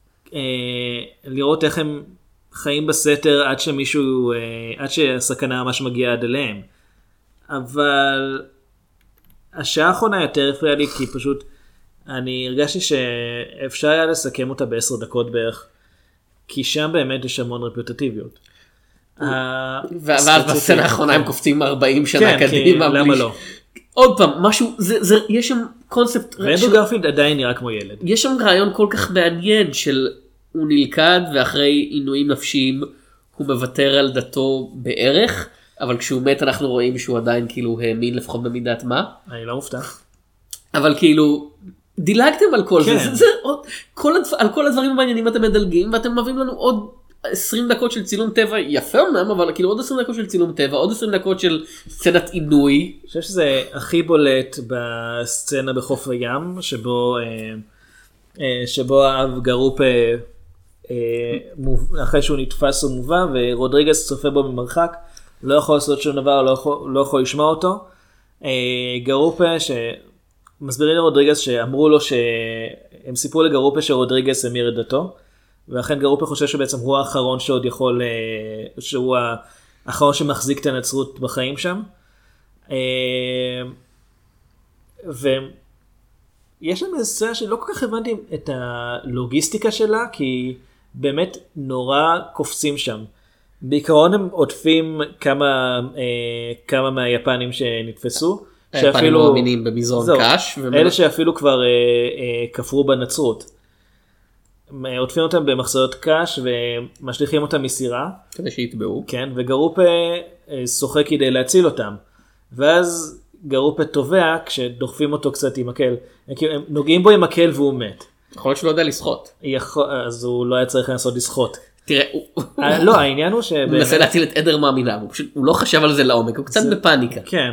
לראות איך הם חיים בסתר עד שמישהו, עד שהסכנה ממש מגיעה עד אליהם. אבל השעה האחרונה יותר הפריעה לי, כי פשוט אני הרגשתי שאפשר היה לסכם אותה בעשר דקות בערך, כי שם באמת יש המון רפוטטיביות. ואז בסצנה האחרונה הם קופצים ארבעים שנה קדימה. כן, למה לא? עוד פעם, משהו, יש שם קונספט. ואנדרו גרפילד עדיין נראה כמו ילד. יש שם רעיון כל כך מעניין של הוא נלכד ואחרי עינויים נפשיים הוא מוותר על דתו בערך, אבל כשהוא מת אנחנו רואים שהוא עדיין כאילו האמין לפחות במידת מה. אני לא מופתע. אבל כאילו דילגתם על כל כן. זה, זה, זה עוד, כל הדבר, על כל הדברים המעניינים אתם מדלגים ואתם מביאים לנו עוד עשרים דקות של צילום טבע יפה אמנם, אבל כאילו עוד עשרים דקות של צילום טבע, עוד עשרים דקות של סצנת עינוי. אני חושב שזה הכי בולט בסצנה בחוף הים, שבו, שבו האב גרופ אחרי שהוא נתפס הוא מובא, ורודריגס צופה בו ממרחק, לא יכול לעשות שום דבר, לא יכול, לא יכול לשמוע אותו. גרופה, שמסבירים לרודריגס שאמרו לו שהם סיפרו לגרופה שרודריגס המיר את דתו, ואכן גרופה חושב שבעצם הוא האחרון שעוד יכול, שהוא האחרון שמחזיק את הנצרות בחיים שם. ויש לנו איזה סצנה שלא כל כך הבנתי את הלוגיסטיקה שלה, כי באמת נורא קופצים שם. בעיקרון הם עוטפים כמה, כמה מהיפנים שנתפסו. היפנים מאמינים במזרון קש. אלה שאפילו כבר כפרו בנצרות. עוטפים אותם במחסויות קש ומשליכים אותם מסירה. כדי שיתבעו. כן, וגרופה שוחק כדי להציל אותם. ואז גרופה תובע כשדוחפים אותו קצת עם מקל. הם נוגעים בו עם מקל והוא מת. יכול להיות שהוא לא יודע לשחות. אז הוא לא היה צריך לנסות לשחות. תראה, לא, העניין הוא שבאמת... הוא מנסה להציל את עדר מאמינה, הוא לא חשב על זה לעומק, הוא קצת בפאניקה. כן.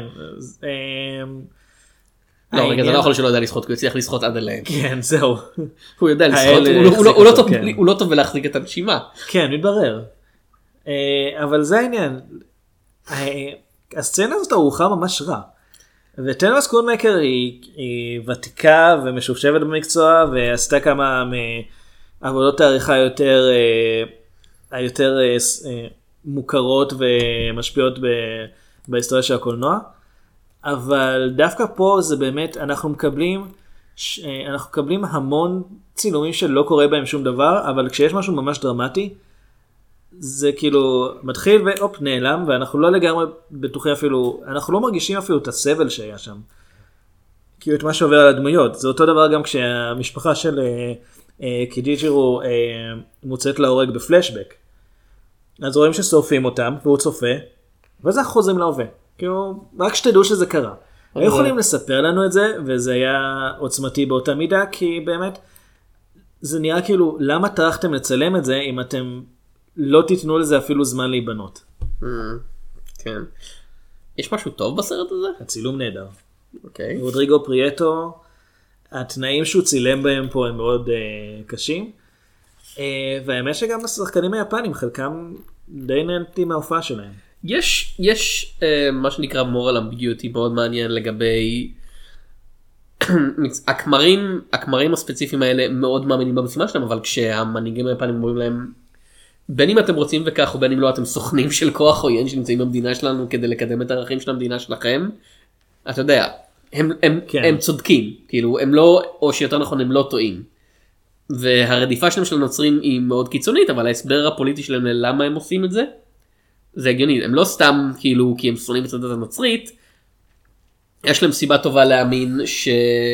לא, רגע, זה לא יכול שלא יודע לשחות, כי הוא הצליח לשחות עד אליהם. כן, זהו. הוא יודע לשחות, הוא לא טוב בלהחזיק את הנשימה. כן, מתברר. אבל זה העניין. הסצנה הזאת ארוחה ממש רע. וטלמה סקונמקר היא ותיקה ומשופשבת במקצוע, ועשתה כמה מעבודות העריכה יותר, היותר מוכרות ומשפיעות בהיסטוריה של הקולנוע. אבל דווקא פה זה באמת, אנחנו מקבלים, אנחנו מקבלים המון צילומים שלא קורה בהם שום דבר, אבל כשיש משהו ממש דרמטי, זה כאילו מתחיל ואופ נעלם, ואנחנו לא לגמרי בטוחים אפילו, אנחנו לא מרגישים אפילו את הסבל שהיה שם. כאילו את מה שעובר על הדמויות. זה אותו דבר גם כשהמשפחה של כי ג'יג'ירו מוצאת להורג בפלשבק. אז רואים ששורפים אותם, והוא צופה, ואז אנחנו חוזרים להווה. כאילו, רק שתדעו שזה קרה. היו יכולים לספר לנו את זה, וזה היה עוצמתי באותה מידה, כי באמת, זה נראה כאילו, למה טרחתם לצלם את זה, אם אתם לא תיתנו לזה אפילו זמן להיבנות? כן. יש משהו טוב בסרט הזה? הצילום נהדר. אוקיי. רודריגו פריאטו, התנאים שהוא צילם בהם פה הם מאוד uh, קשים, uh, והאמת שגם השחקנים היפנים, חלקם די נהנתי מההופעה שלהם. יש, יש uh, מה שנקרא moral ambiguity מאוד מעניין לגבי הכמרים, הכמרים הספציפיים האלה מאוד מאמינים במשימה שלהם, אבל כשהמנהיגים היפנים אומרים להם, בין אם אתם רוצים וכך, או בין אם לא, אתם סוכנים של כוח עוין שנמצאים במדינה שלנו כדי לקדם את הערכים של המדינה שלכם, אתה יודע, הם, הם, כן. הם צודקים, כאילו, הם לא, או שיותר נכון, הם לא טועים. והרדיפה שלהם של הנוצרים היא מאוד קיצונית, אבל ההסבר הפוליטי שלהם ללמה הם עושים את זה, זה הגיוני. הם לא סתם, כאילו, כי הם שונאים את הדת הנוצרית, יש להם סיבה טובה להאמין ש...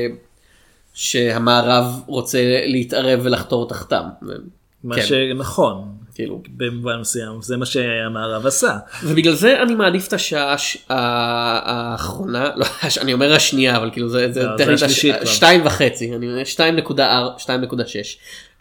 שהמערב רוצה להתערב ולחתור תחתם. מה כן. שנכון, כאילו. במובן מסוים, זה מה שהמערב עשה. ובגלל זה אני מעדיף את השעה האחרונה, לא, אני אומר השנייה, אבל כאילו זה, זה, לא, זה השלישית כבר. שתיים וחצי, אני אומר שתיים נקודה שש.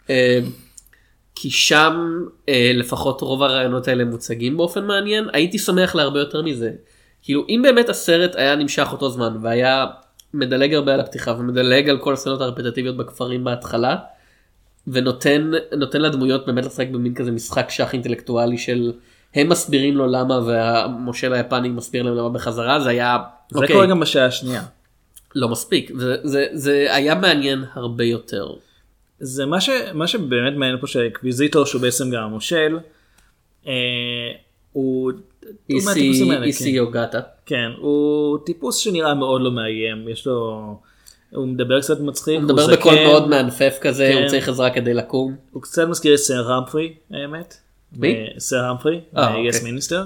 כי שם לפחות רוב הרעיונות האלה מוצגים באופן מעניין, הייתי שמח להרבה יותר מזה. כאילו אם באמת הסרט היה נמשך אותו זמן, והיה מדלג הרבה על הפתיחה, ומדלג על כל הסצנות הרפטטיביות בכפרים בהתחלה, ונותן נותן לדמויות באמת לשחק במין כזה משחק שח אינטלקטואלי של הם מסבירים לו למה והמושל היפני מסביר להם למה בחזרה, זה היה זה אוקיי, קורה גם בשעה השנייה. לא מספיק, זה, זה, זה היה מעניין הרבה יותר. זה מה, ש, מה שבאמת מעניין פה שהאקוויזיטור שהוא בעצם גם המושל, אה, הוא איסי יוגטה. כן, הוא טיפוס שנראה מאוד לא מאיים, יש לו, הוא מדבר קצת מצחיק, הוא מדבר בקול מאוד מענפף כזה, הוא צריך עזרה כדי לקום. הוא קצת מזכיר את סר המפרי, האמת. מי? סר המפרי, יס מיניסטר.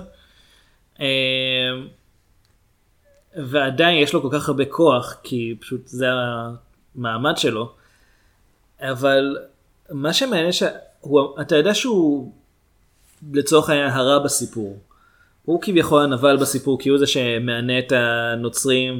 ועדיין יש לו כל כך הרבה כוח, כי פשוט זה המעמד שלו. אבל מה שמעניין, אתה יודע שהוא לצורך העניין הרע בסיפור. הוא כביכול הנבל בסיפור, כי הוא זה שמענה את הנוצרים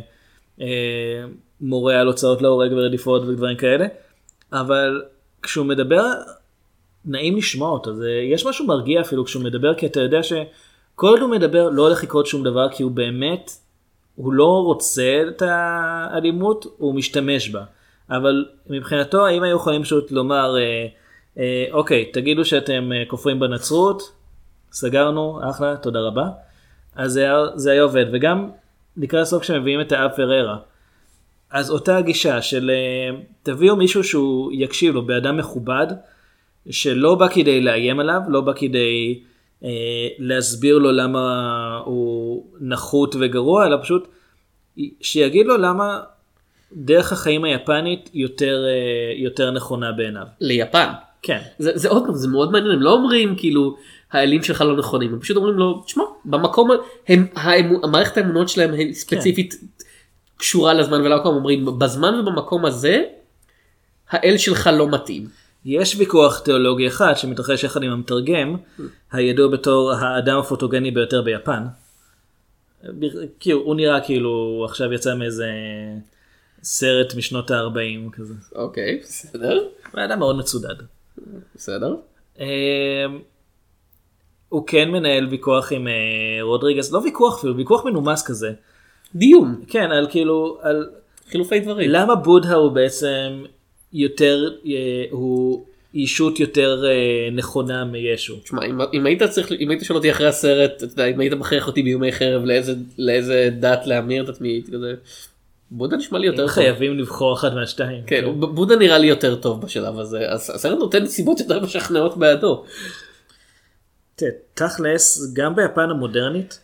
ומורה על הוצאות להורג ורדיפות ודברים כאלה. אבל כשהוא מדבר, נעים לשמוע אותו. זה, יש משהו מרגיע אפילו כשהוא מדבר, כי אתה יודע שכל עוד הוא מדבר לא הולך לקרות שום דבר, כי הוא באמת, הוא לא רוצה את האלימות, הוא משתמש בה. אבל מבחינתו, האם היו יכולים פשוט לומר, אה, אה, אוקיי, תגידו שאתם אה, כופרים בנצרות, סגרנו, אחלה, תודה רבה. אז זה היה, זה היה עובד. וגם לקראת הסוף כשמביאים את האב פררה, אז אותה הגישה של אה, תביאו מישהו שהוא יקשיב לו, באדם מכובד, שלא בא כדי לאיים עליו, לא בא כדי אה, להסביר לו למה הוא נחות וגרוע, אלא פשוט שיגיד לו למה דרך החיים היפנית יותר, יותר נכונה בעיניו. ליפן. כן. זה, זה עוד פעם, זה מאוד מעניין, הם לא אומרים כאילו, האלים שלך לא נכונים, הם פשוט אומרים לו, תשמע, במקום, הם, המערכת האמונות שלהם היא ספציפית כן. קשורה לזמן ולמקום, הם אומרים, בזמן ובמקום הזה, האל שלך לא מתאים. יש ויכוח תיאולוגי אחד, שמתרחש יחד עם המתרגם, הידוע בתור האדם הפוטוגני ביותר ביפן. כאילו, הוא נראה כאילו, עכשיו יצא מאיזה סרט משנות ה-ארבעים כזה. אוקיי, בסדר. הוא אדם מאוד מצודד. בסדר. הוא כן מנהל ויכוח עם רודריגס, לא ויכוח אפילו, ויכוח מנומס כזה. דיון. כן, על כאילו, על חילופי דברים. למה בודה הוא בעצם יותר, הוא אישות יותר נכונה מישו? תשמע, אם, אם היית צריך, אם היית שואל אותי אחרי הסרט, אתה יודע, אם היית מכריח אותי ביומי חרב לאיזה, לאיזה דת להמיר את עצמי, הייתי כזה, בודה נשמע לי יותר טוב. חייבים לבחור אחת מהשתיים. כן, בודה נראה לי יותר טוב בשלב הזה, אז הסרט נותן סיבות יותר משכנעות בעדו. תכלס, גם ביפן המודרנית,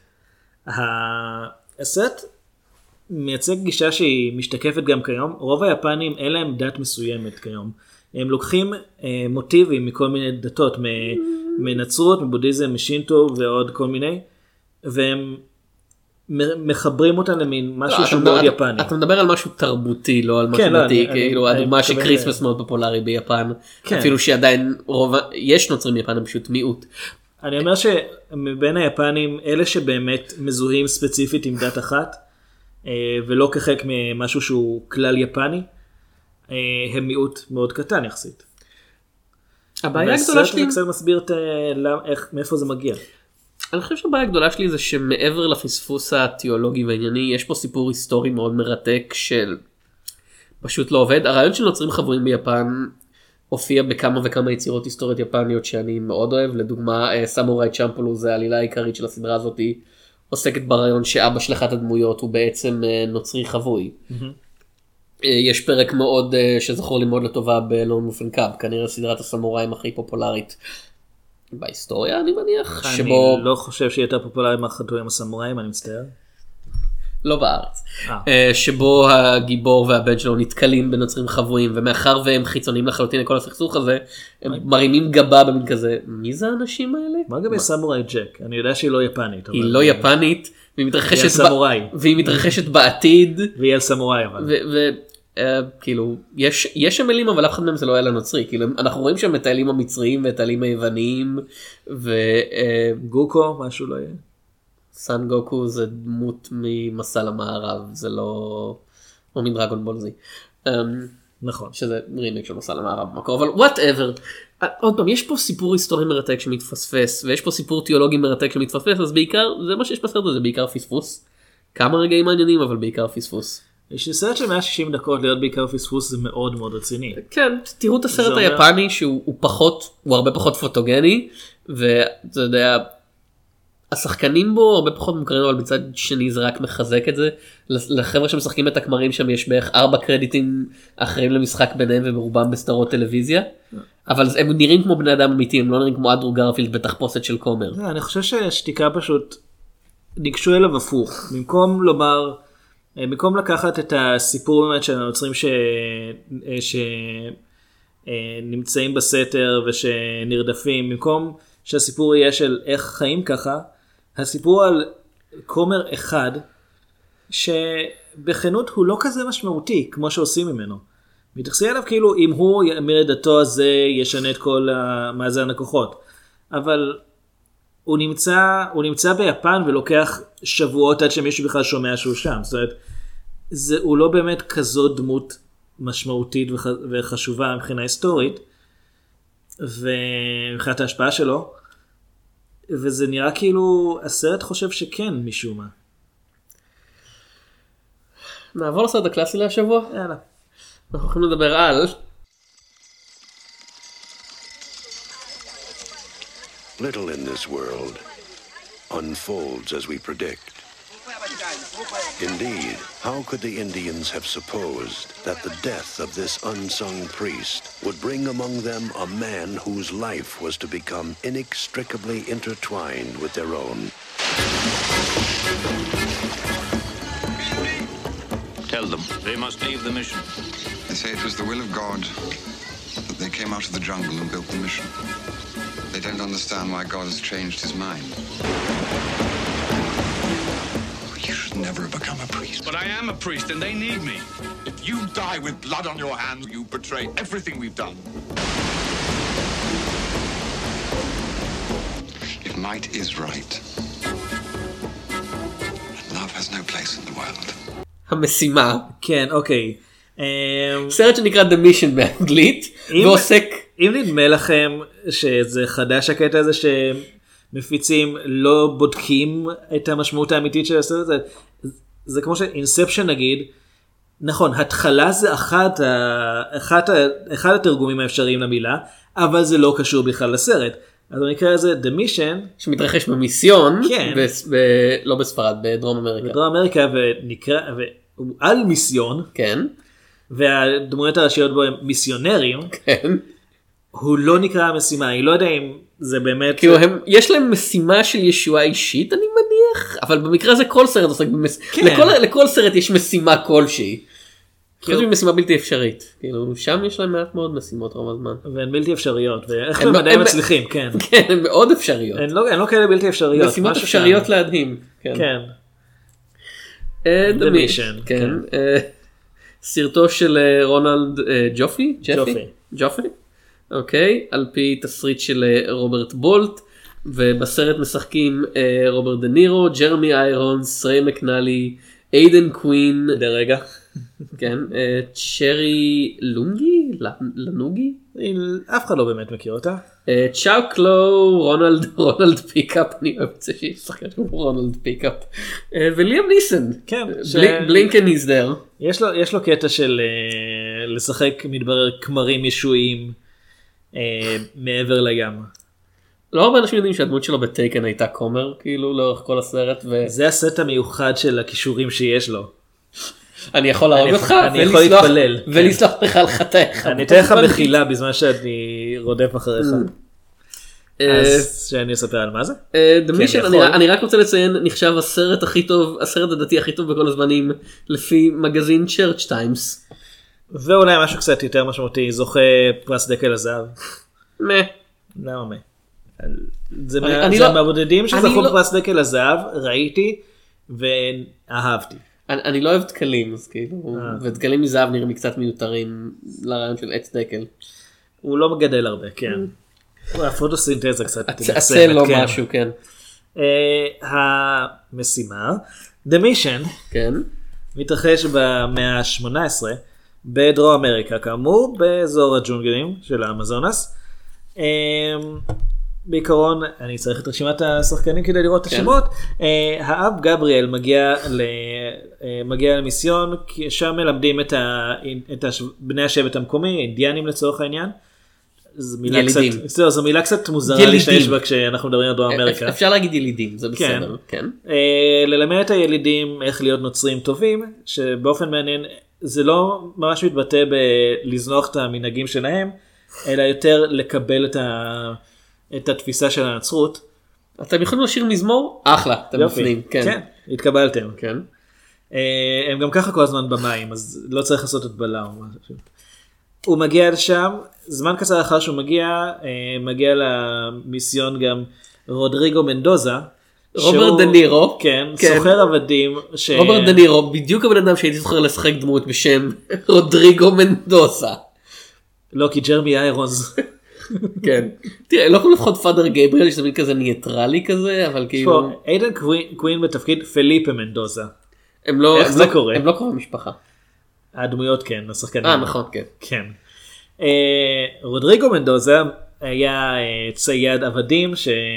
הסרט מייצג גישה שהיא משתקפת גם כיום. רוב היפנים אין להם דת מסוימת כיום. הם לוקחים אה, מוטיבים מכל מיני דתות, מנצרות, מבודהיזם, משינטו ועוד כל מיני, והם מחברים אותה למין משהו לא, שהוא אתה, מאוד אתה, יפני. אתה מדבר על משהו תרבותי, לא על משהו כן, לא, דתי, אני- כאילו אני- הדוגמה אני שקריסמס מתכוון- מאוד פופולרי ביפן, כן. אפילו שעדיין רוב, יש נוצרים ביפן, הם פשוט מיעוט. אני אומר שמבין היפנים, אלה שבאמת מזוהים ספציפית עם דת אחת, אה, ולא כחלק ממשהו שהוא כלל יפני, אה, הם מיעוט מאוד קטן יחסית. הבעיה הגדולה והסרט שלי, הזה קצת מסביר את, אה, למ- איך- מאיפה זה מגיע. אני חושב שהבעיה הגדולה שלי זה שמעבר לפספוס התיאולוגי והענייני, יש פה סיפור היסטורי מאוד מרתק של פשוט לא עובד. הרעיון של נוצרים חבורים ביפן הופיע בכמה וכמה יצירות היסטוריות יפניות שאני מאוד אוהב, לדוגמה סמוראי צ'מפלו, זה העלילה העיקרית של הסדרה הזאת, היא עוסקת ברעיון שאבא של אחת הדמויות הוא בעצם אה, נוצרי חבוי. אה, יש פרק מאוד אה, שזכור לי מאוד לטובה בלון מופן קאב, כנראה סדרת הסמוראים הכי פופולרית בהיסטוריה אני מניח, שבו אני לא חושב שהיא יותר פופולרית מהחתולים הסמוראים, אני מצטער. לא בארץ, אה. אה, שבו הגיבור והבן שלו נתקלים בנוצרים חבויים, ומאחר והם חיצוניים לחלוטין לכל הסכסוך הזה, הם מרימים גבה במין כזה, מי זה האנשים האלה? מה לגבי סמוראי ג'ק? אני יודע שהיא לא יפנית. היא אבל- לא יפנית, והיא היא מתרחשת על ב- סמוראי. והיא מתרחשת בעתיד, והיא על סמוראי אבל. וכאילו יש יש שם אלים אבל אף אחד מהם זה לא היה לנוצרי, כאילו אנחנו רואים שם את האלים המצריים ואת האלים היווניים, גוקו, משהו לא יהיה. וסן גוקו זה דמות ממסע למערב, זה לא לא מדרגון בול זי. אמ, נכון. שזה רימק של מסע למערב במקור, אבל whatever. עוד פעם, יש פה סיפור היסטורי מרתק שמתפספס, ויש פה סיפור תיאולוגי מרתק שמתפספס, אז בעיקר, זה מה שיש בסרט הזה, בעיקר פספוס. כמה רגעים מעניינים, אבל בעיקר פספוס. יש סרט של מאה ושישים דקות להיות בעיקר פספוס זה מאוד מאוד רציני. כן, תראו את הסרט זה אומר- היפני שהוא הוא פחות, הוא הרבה פחות פוטוגני, ואתה יודע, השחקנים בו הרבה פחות מוכרים, אבל מצד שני זה רק מחזק את זה. לחבר'ה שמשחקים את הכמרים שם יש בערך ארבע קרדיטים אחרים למשחק ביניהם, וברובם בסדרות טלוויזיה, אבל הם נראים כמו בני אדם אמיתיים, הם לא נראים כמו אנדרו גרפילד בתחפושת של כומר. אני חושב ששתיקה פשוט ניגשו אליו הפוך. במקום לומר, במקום לקחת את הסיפור באמת של הנוצרים ש... ש... נמצאים בסתר ושנרדפים, במקום שהסיפור יהיה של איך חיים ככה, הסיפור על כומר אחד שבכנות הוא לא כזה משמעותי כמו שעושים ממנו. מתייחסים אליו כאילו אם הוא מרדתו הזה ישנה את כל מאזן הכוחות, אבל הוא נמצא, הוא נמצא ביפן ולוקח שבועות עד שמישהו בכלל שומע שהוא שם. זאת אומרת, זה, הוא לא באמת כזאת דמות משמעותית וח, וחשובה מבחינה היסטורית ומבחינת ההשפעה שלו, וזה נראה כאילו הסרט חושב שכן משום מה. נעבור לסרט הקלאסי להשבוע. יאללה. אנחנו הולכים לדבר על Little in this world unfolds as we predict. Indeed, how could the Indians have supposed that the death of this unsung priest would bring among them a man whose life was to become inextricably intertwined with their own? Tell them they must leave the mission. They say it was the will of God that they came out of the jungle and built the mission. They don't understand why God has changed his mind. You should never have become a priest. But I am a priest and they need me. If you die with blood on your hands, you betray everything we've done. If might is right, love has no place in the world. המשימה, כן, אוקיי. אמ, סרט שנקרא The Mission באנגלית, אם- ועוסק אם נדמה לכם שזה חדש הקטע הזה שמפיצים לא בודקים את המשמעות האמיתית של הסרט הזה, זה כמו שאינספשן נגיד, נכון, התחלה זה אחת, ה- אחת, ה- אחד התרגומים האפשריים למילה, אבל זה לא קשור בכלל לסרט. אז במקרה הזה, The Mission, שמתרחש במיסיון, כן. בס- ב- לא בספרד, בדרום אמריקה. בדרום אמריקה, ונקרא, והוא על מיסיון, כן, והדמויות הראשיות בו הם מיסיונרים, כן. הוא לא נקרא המשימה, אני לא יודע אם זה באמת... כאילו הם, יש להם משימה של ישועה אישית אני מניח, אבל במקרה הזה כל סרט עוסק במס... כן. לכל, לכל סרט יש משימה כלשהי. כאילו- כאילו משימה בלתי אפשרית. כאילו שם יש להם מעט מאוד משימות רוב הזמן. והן בלתי אפשריות, ואיך הם- הם עדיין הם- מצליחים, כן. כן, הן מאוד אפשריות. הן לא, הן לא כאלה בלתי אפשריות. משימות משהו אפשריות שם. להדהים. כן. כן. The The Mission, Mission, כן. אה, סרטו של אה, רונלד אה, ג'ופי? ג'ופי. ג'ופי? אוקיי, על פי תסריט של אה, רוברט בולט, ובסרט משחקים אה, רוברט דה נירו, ג'רמי איירונס, ריי מקנלי, איידן קווין, לרגע. כן, אה, צ'רי לונגי? לנוגי? אף אחד לא באמת מכיר אותה. אה, צ'אק לואו, רונלד, רונלד פיקאפ, אני אוהב את זה שישחק כמו רונלד פיקאפ, אה, וליאם ניסן, כן. ש- בלינקן is there. יש לו, יש לו קטע של אה, לשחק מתברר כמרים ישועים אה, מעבר לים. לא הרבה אנשים יודעים שהדמות שלו בטייקן הייתה כומר, כאילו לאורך כל הסרט, ו... זה הסט המיוחד של הכישורים שיש לו. אני יכול להרוג אותך, אני יכול ולסלוח- להתפלל, כן. ולסלוח לך על חטאיך. אני אתן לך מחילה בזמן שאני רודף אחריך. אה, אז שאני אספר על מה זה? אה, The כן, Mission, יכול. אני אני רק רוצה לציין, נחשב הסרט הכי טוב, הסרט הדתי הכי טוב בכל הזמנים, לפי מגזין צ'רץ' טיימס. ואולי משהו קצת יותר משמעותי, זוכה פרס דקל הזהב. מה? למה מה? זה אני- מה- אני זה לא- מהבודדים אני שזכו לא- בפרס דקל הזהב, ראיתי ואהבתי. אני אני לא אוהב דקלים, אז כאילו, אה. ודקלים מזהב נראים לי קצת מיותרים לרעיון של עץ דקל. הוא לא מגדל הרבה, כן. הפוטוסינתזה קצת. עשה לו כן. משהו, כן. אה, המשימה, The Mission, כן. מתרחש במאה ה-שמונה עשרה בדרום אמריקה, כאמור, באזור הג'ונגלים של האמזונס. אה, בעיקרון, אני צריך את רשימת השחקנים כדי לראות את כן. השמות. אה, האב גבריאל מגיע, ל, אה, מגיע למיסיון, כי שם מלמדים את, ה, את הש, בני השבט המקומי, אינדיאנים לצורך העניין. זו מילה ילידים. קצת, זהו, זו מילה קצת מוזרה ילידים. להשתמש בה כשאנחנו מדברים על דרום אמריקה. אפשר להגיד ילידים, זה כן. בסדר, כן. אה, ללמד את הילידים איך להיות נוצרים טובים, שבאופן מעניין זה לא ממש מתבטא בלזנוח את המנהגים שלהם, אלא יותר לקבל את, ה... את התפיסה של הנצרות. אתם יכולים לשיר מזמור? אחלה, אתם יופי. מפנים, כן. כן, התקבלתם. כן. אה, הם גם ככה כל הזמן במים, אז לא צריך לעשות את בלה או משהו. הוא מגיע לשם, זמן קצר אחר שהוא מגיע, אה, מגיע למיסיון גם רודריגו מנדוזה. רוברט שהוא- דה נירו. כן, כן. סוחר עבדים. ש... רוברט דה נירו, בדיוק הבן אדם שהייתי זוכר לשחק דמות בשם רודריגו מנדוסה. לא, כי ג'רמי איירונס. כן. תראה, לא יכול לפחות פאדר גבריאל שזה מין כזה ניטרלי כזה, אבל כאילו... פה, איידן קווין- קווין בתפקיד פליפה מנדוזה. הם לא... איך הם זה לא- קורה? הם לא קוראים משפחה. הדמויות כן, השחקנים. אה, נכון, כן. כן. אה, רודריגו מנדוזה היה אה, צייד עבדים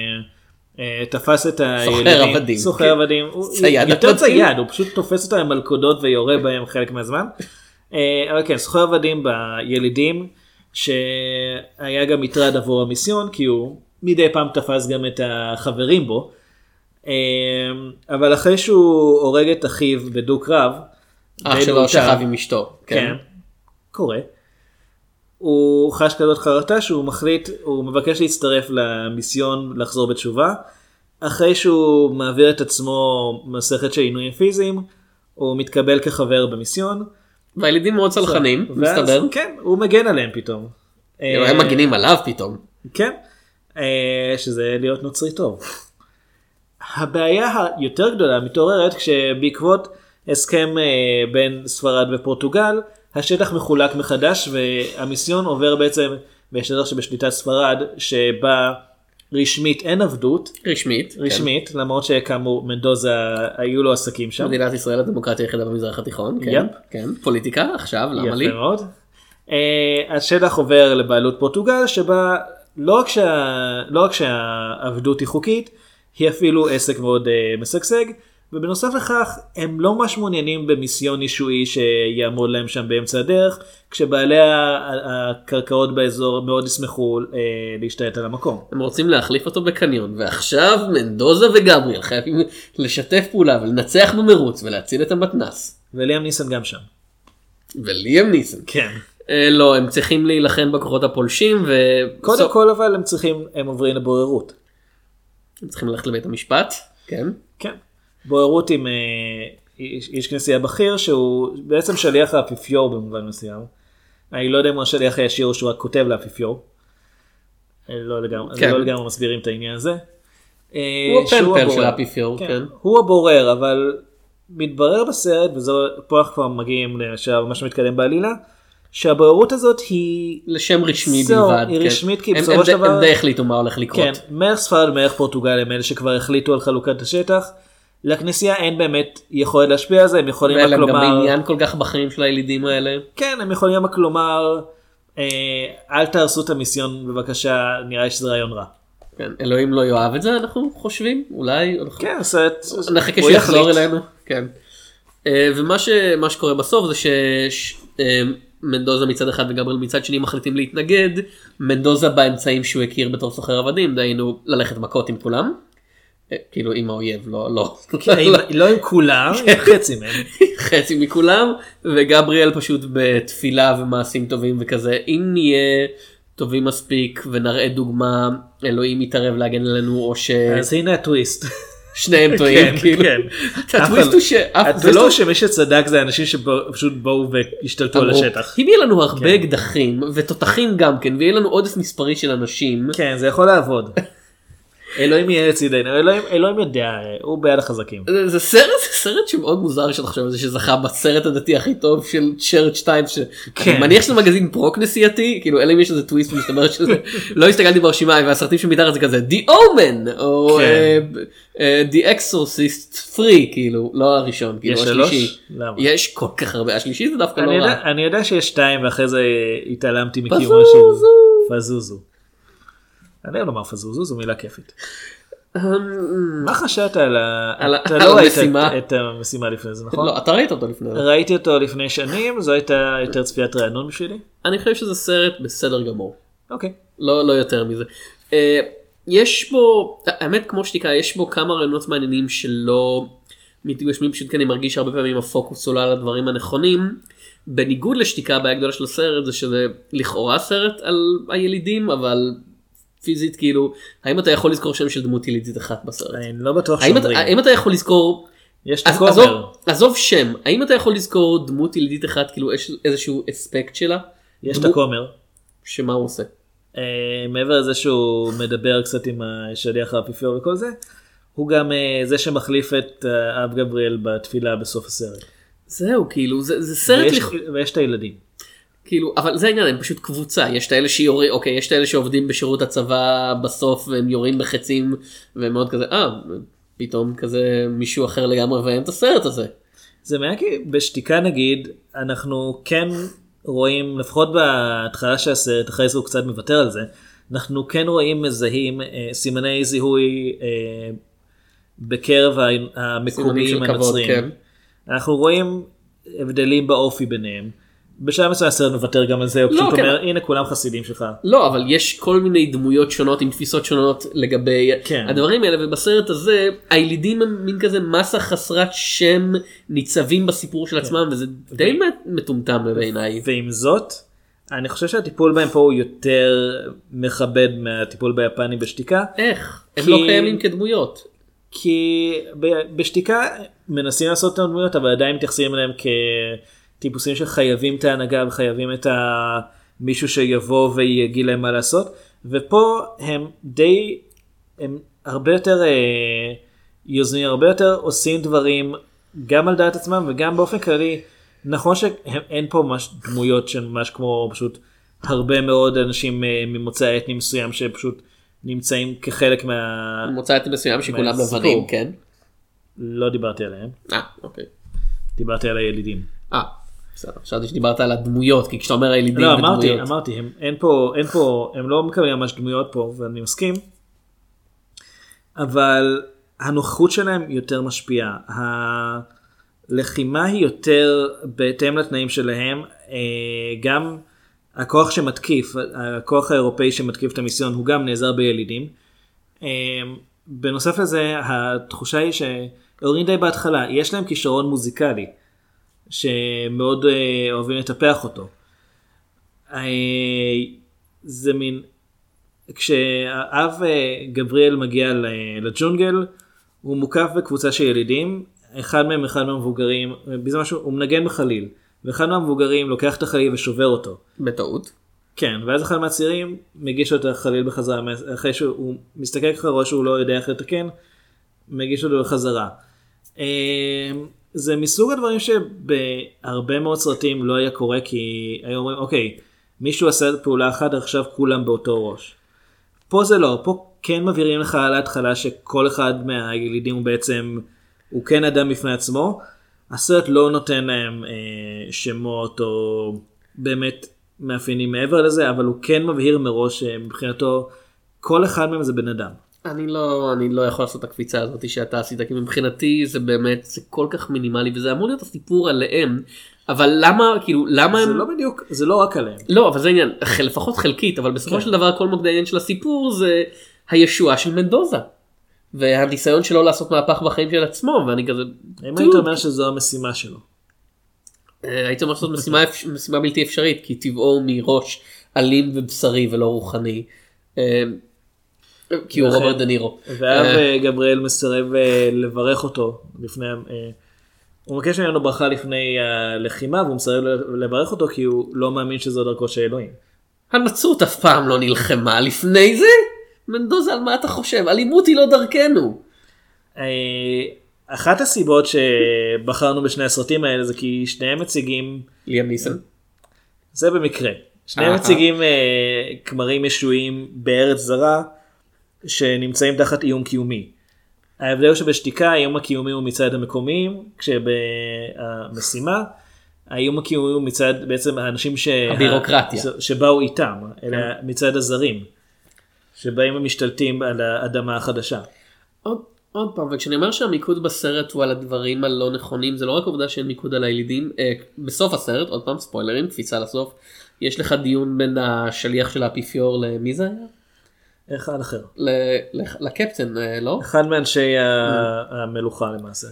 שתפס את הילדים. עבדים, סוחר כן. עבדים. הוא צייד יותר עבדים? צייד, הוא פשוט תופס אותם עם מלכודות ויורה בהם חלק מהזמן. אה, אבל כן, סוחר עבדים בילידים, שהיה גם מטרד עבור המיסיון, כי הוא מדי פעם תפס גם את החברים בו. אה, אבל אחרי שהוא הורג את אחיו בדו קרב, אח בין שלו אותה- שכב עם אשתו. כן, קורה. הוא חש כזאת חרטה שהוא מחליט, הוא מבקש להצטרף למיסיון לחזור בתשובה. אחרי שהוא מעביר את עצמו מסכת של עינויים פיזיים, הוא מתקבל כחבר במיסיון. והילדים מאוד צלחנים, ואז- מסתבר. כן, הוא מגן עליהם פתאום. כאילו, הם מגינים עליו פתאום. כן, אה, שזה להיות נוצרי טוב. הבעיה היותר גדולה מתעוררת כשבעקבות הסכם אה, בין ספרד ופורטוגל, השטח מחולק מחדש והמיסיון עובר בעצם בשטח שבשליטת ספרד, שבה רשמית אין עבדות. רשמית. רשמית, כן. למרות שכאמור מנדוזה היו לו עסקים שם. מדינת ישראל הדמוקרטיה היחידה במזרח התיכון. כן. יפ. כן. פוליטיקה עכשיו, למה לי? יפה מאוד. אה, השטח עובר לבעלות פורטוגל, שבה לא רק, שה... לא רק שהעבדות היא חוקית, היא אפילו עסק מאוד אה, משגשג, ובנוסף לכך הם לא ממש מעוניינים במיסיון ישועי שיעמוד להם שם באמצע הדרך, כשבעלי הקרקעות באזור מאוד ישמחו אה, להשתלט על המקום. הם רוצים להחליף אותו בקניון, ועכשיו מנדוזה וגבריאל חייבים לשתף פעולה ולנצח במרוץ ולהציל את המתנס. וליאם ניסן גם שם. וליאם ניסן. כן. אה, לא, הם צריכים להילחם בכוחות הפולשים, ו... קודם כל אבל הם צריכים, הם עוברים לבוררות. הם צריכים ללכת לבית המשפט, כן. כן. בוררות עם אה, איש, איש כנסייה בכיר שהוא בעצם שליח האפיפיור במובן מסוים. אני לא יודע אם הוא השליח הישיר או שהוא רק כותב לאפיפיור. לא לגמרי, כן. לא לגמרי מסבירים את העניין הזה. הוא הפנפל של האפיפיור, כן. כן. הוא הבורר, אבל מתברר בסרט, ופה אנחנו כבר מגיעים לשלב ממש מתקדם בעלילה, שהבוררות הזאת היא... לשם רשמי בלבד. היא כן. רשמית כי הם, בסופו הם, של דבר... הם די החליטו מה הולך לקרות. כן, מלך ספרד ומלך פורטוגל הם אלה שכבר החליטו על חלוקת השטח. לכנסייה אין באמת יכולת להשפיע על זה, הם יכולים רק לומר... ואין להם גם עניין כל כך בחיים של הילידים האלה. כן, הם יכולים רק לומר, אה, אל תהרסו את המיסיון בבקשה, נראה שזה רעיון רע. כן, אלוהים לא יאהב את זה, אנחנו חושבים, אולי... כן, סרט... נחכה שיחזור אלינו. כן. ומה ש, מה שקורה בסוף זה שמנדוזה מצד אחד וגבריאל מצד שני מחליטים להתנגד, מנדוזה באמצעים שהוא הכיר בתור סוחר עבדים, דהיינו ללכת מכות עם כולם, כאילו עם האויב, לא, לא. לא עם כולם, חצי מהם. חצי מכולם, וגבריאל פשוט בתפילה ומעשים טובים וכזה, אם נהיה טובים מספיק ונראה דוגמה, אלוהים יתערב להגן עלינו, או ש... אז הנה הטוויסט. שניהם טועים, כאילו. הטוויסט הוא ש... הטוויסט הוא שמי שצדק זה אנשים שפשוט באו והשתלטו על השטח. אם יהיה לנו הרבה אקדחים ותותחים גם כן, ויהיה לנו עודף מספרי של אנשים. כן, זה יכול לעבוד. אלוהים יהיה לצידנו, אלוהים יודע, הוא בעד החזקים. זה סרט, זה סרט שמאוד מוזר שתחשוב על זה, שזכה בסרט הדתי הכי טוב של צ'רץ' טיימס, שאני מניח שזה מגזין פרו כנסייתי, כאילו אלא אם יש איזה טוויסט ומשתמר שזה, לא הסתכלתי ברשימה, והסרטים שמתארת זה כזה, The Omen, או The Exorcist Free, כאילו, לא הראשון, כאילו השלישי. יש כל כך הרבה, השלישי זה דווקא לא רע. אני יודע שיש שתיים, ואחרי זה התעלמתי מקיומה של פזוזו. אני לא אומר פזוזו, זו מילה כיפית. מה חשבת על המשימה? את המשימה לפני זה, נכון? לא, אתה ראית אותו לפני זה. ראיתי אותו לפני שנים, זו הייתה יותר צפיית רענון בשבילי. אני חושב שזה סרט בסדר גמור. אוקיי. לא יותר מזה. יש בו, האמת כמו שתיקה, יש בו כמה רעיונות מעניינים שלא מתגשמים, פשוט כי אני מרגיש הרבה פעמים הפוקוס עולה על הדברים הנכונים. בניגוד לשתיקה, הבעיה הגדולה של הסרט זה שזה לכאורה סרט על הילידים, אבל פיזית כאילו, האם אתה יכול לזכור שם של דמות ילידית אחת בסרט? אני לא בטוח שאומרים. האם אתה יכול לזכור, יש את הכומר. עזוב שם, האם אתה יכול לזכור דמות ילידית אחת, כאילו איזשהו אספקט שלה? יש את הכומר. שמה הוא עושה? מעבר לזה שהוא מדבר קצת עם השליח האפיפיור וכל זה, הוא גם זה שמחליף את אב גבריאל בתפילה בסוף הסרט. זהו, כאילו, זה סרט... ויש את הילדים. כאילו, אבל זה העניין, הם פשוט קבוצה, יש את האלה שיורים, אוקיי, יש את האלה שעובדים בשירות הצבא בסוף, והם יורים בחצים, והם מאוד כזה, אה, פתאום כזה מישהו אחר לגמרי והם את הסרט הזה. זה מעניין כי בשתיקה נגיד, אנחנו כן רואים, לפחות בהתחלה של הסרט, אחרי זה הוא קצת מוותר על זה, אנחנו כן רואים מזהים, אה, סימני זיהוי אה, בקרב המקומיים הנוצרים. כן. אנחנו רואים הבדלים באופי ביניהם. בשלב מסוים הסרט מוותר גם על זה, הוא פשוט אומר, הנה כולם חסידים שלך. לא, אבל יש כל מיני דמויות שונות עם תפיסות שונות לגבי הדברים האלה, ובסרט הזה הילידים הם מין כזה מסה חסרת שם ניצבים בסיפור של עצמם, וזה די מטומטם בעיניי. ועם זאת, אני חושב שהטיפול בהם פה הוא יותר מכבד מהטיפול ביפני בשתיקה. איך? הם לא קיימים כדמויות. כי בשתיקה מנסים לעשות את הדמויות, אבל עדיין מתייחסים אליהם כ... טיפוסים שחייבים את ההנהגה וחייבים את מישהו שיבוא ויגיד להם מה לעשות, ופה הם די, הם הרבה יותר אה, יוזמים, הרבה יותר עושים דברים גם על דעת עצמם וגם באופן כללי. נכון שאין פה ממש דמויות של ממש כמו פשוט הרבה מאוד אנשים אה, ממוצא אתני מסוים שפשוט נמצאים כחלק מה... ממוצא אתני מסוים שכולם לבנים, כן? לא דיברתי עליהם. אה, אוקיי. דיברתי על הילידים. אה. חשבתי שדיברת על הדמויות, כי כשאתה אומר הילידים לא, אמרתי, אמרתי, הם, אין פה, אין פה, הם לא מקבלים ממש דמויות פה, ואני מסכים, אבל הנוכחות שלהם יותר משפיעה, הלחימה היא יותר בהתאם לתנאים שלהם, גם הכוח שמתקיף, הכוח האירופאי שמתקיף את המיסיון, הוא גם נעזר בילידים, בנוסף לזה, התחושה היא שאורים די בהתחלה, יש להם כישרון מוזיקלי, שמאוד אוהבים לטפח אותו. זה מין, כשאב גבריאל מגיע לג'ונגל, הוא מוקף בקבוצה של ילידים, אחד מהם, אחד מהמבוגרים, בזמן משהו, הוא מנגן בחליל, ואחד מהמבוגרים לוקח את החליל ושובר אותו. בטעות. כן, ואז אחד מהצעירים מגיש לו את החליל בחזרה, אחרי שהוא מסתכל ככה ראש שהוא לא יודע איך לתקן, מגיש אותו בחזרה. זה מסוג הדברים שבהרבה מאוד סרטים לא היה קורה, כי היו אומרים, אוקיי, מישהו עשה פעולה אחת, עכשיו כולם באותו ראש. פה זה לא, פה כן מבהירים לך על ההתחלה שכל אחד מהילידים הוא בעצם, הוא כן אדם בפני עצמו. הסרט לא נותן להם אה, שמות או באמת מאפיינים מעבר לזה, אבל הוא כן מבהיר מראש שמבחינתו כל אחד מהם זה בן אדם. אני לא, אני לא יכול לעשות את הקפיצה הזאת שאתה עשית, כי מבחינתי זה באמת, זה כל כך מינימלי, וזה אמור להיות הסיפור עליהם, אבל למה, כאילו, למה זה הם... לא בדיוק, זה לא רק עליהם. לא, אבל זה עניין, לפחות חלקית, אבל בסופו כן. של דבר כל מוקד העניין של הסיפור זה הישועה של מנדוזה, והניסיון שלו לעשות מהפך בחיים של עצמו, ואני כזה... אם היית אומר שזו המשימה שלו. הייתי אומר שזאת משימה, משימה בלתי אפשרית, כי טבעו מראש אלים ובשרי ולא רוחני. כי הוא רוברט דה נירו. ואב גבריאל מסרב לברך אותו לפני, הוא מבקש ממנו ברכה לפני הלחימה, והוא מסרב לברך אותו כי הוא לא מאמין שזו דרכו של אלוהים. הנצרות אף פעם לא נלחמה לפני זה? מנדוזה, על מה אתה חושב? אלימות היא לא דרכנו. אחת הסיבות שבחרנו בשני הסרטים האלה זה כי שניהם מציגים... ליאם ניסן. זה במקרה. שניהם מציגים כמרים ישועים בארץ זרה, שנמצאים תחת איום קיומי. ההבדל הוא שבשתיקה האיום הקיומי הוא מצד המקומיים, כשבמשימה האיום הקיומי הוא מצד בעצם האנשים ש... הבירוקרטיה. שבאו איתם, אלא מצד הזרים, שבאים ומשתלטים על האדמה החדשה. עוד, עוד פעם, וכשאני אומר שהמיקוד בסרט הוא על הדברים הלא נכונים, זה לא רק עובדה שאין מיקוד על הילידים. אה, בסוף הסרט, עוד פעם ספוילרים, קפיצה לסוף, יש לך דיון בין השליח של האפיפיור למי זה היה? אחד אחר. לקפטן, לא? אחד מאנשי המלוכה למעשה.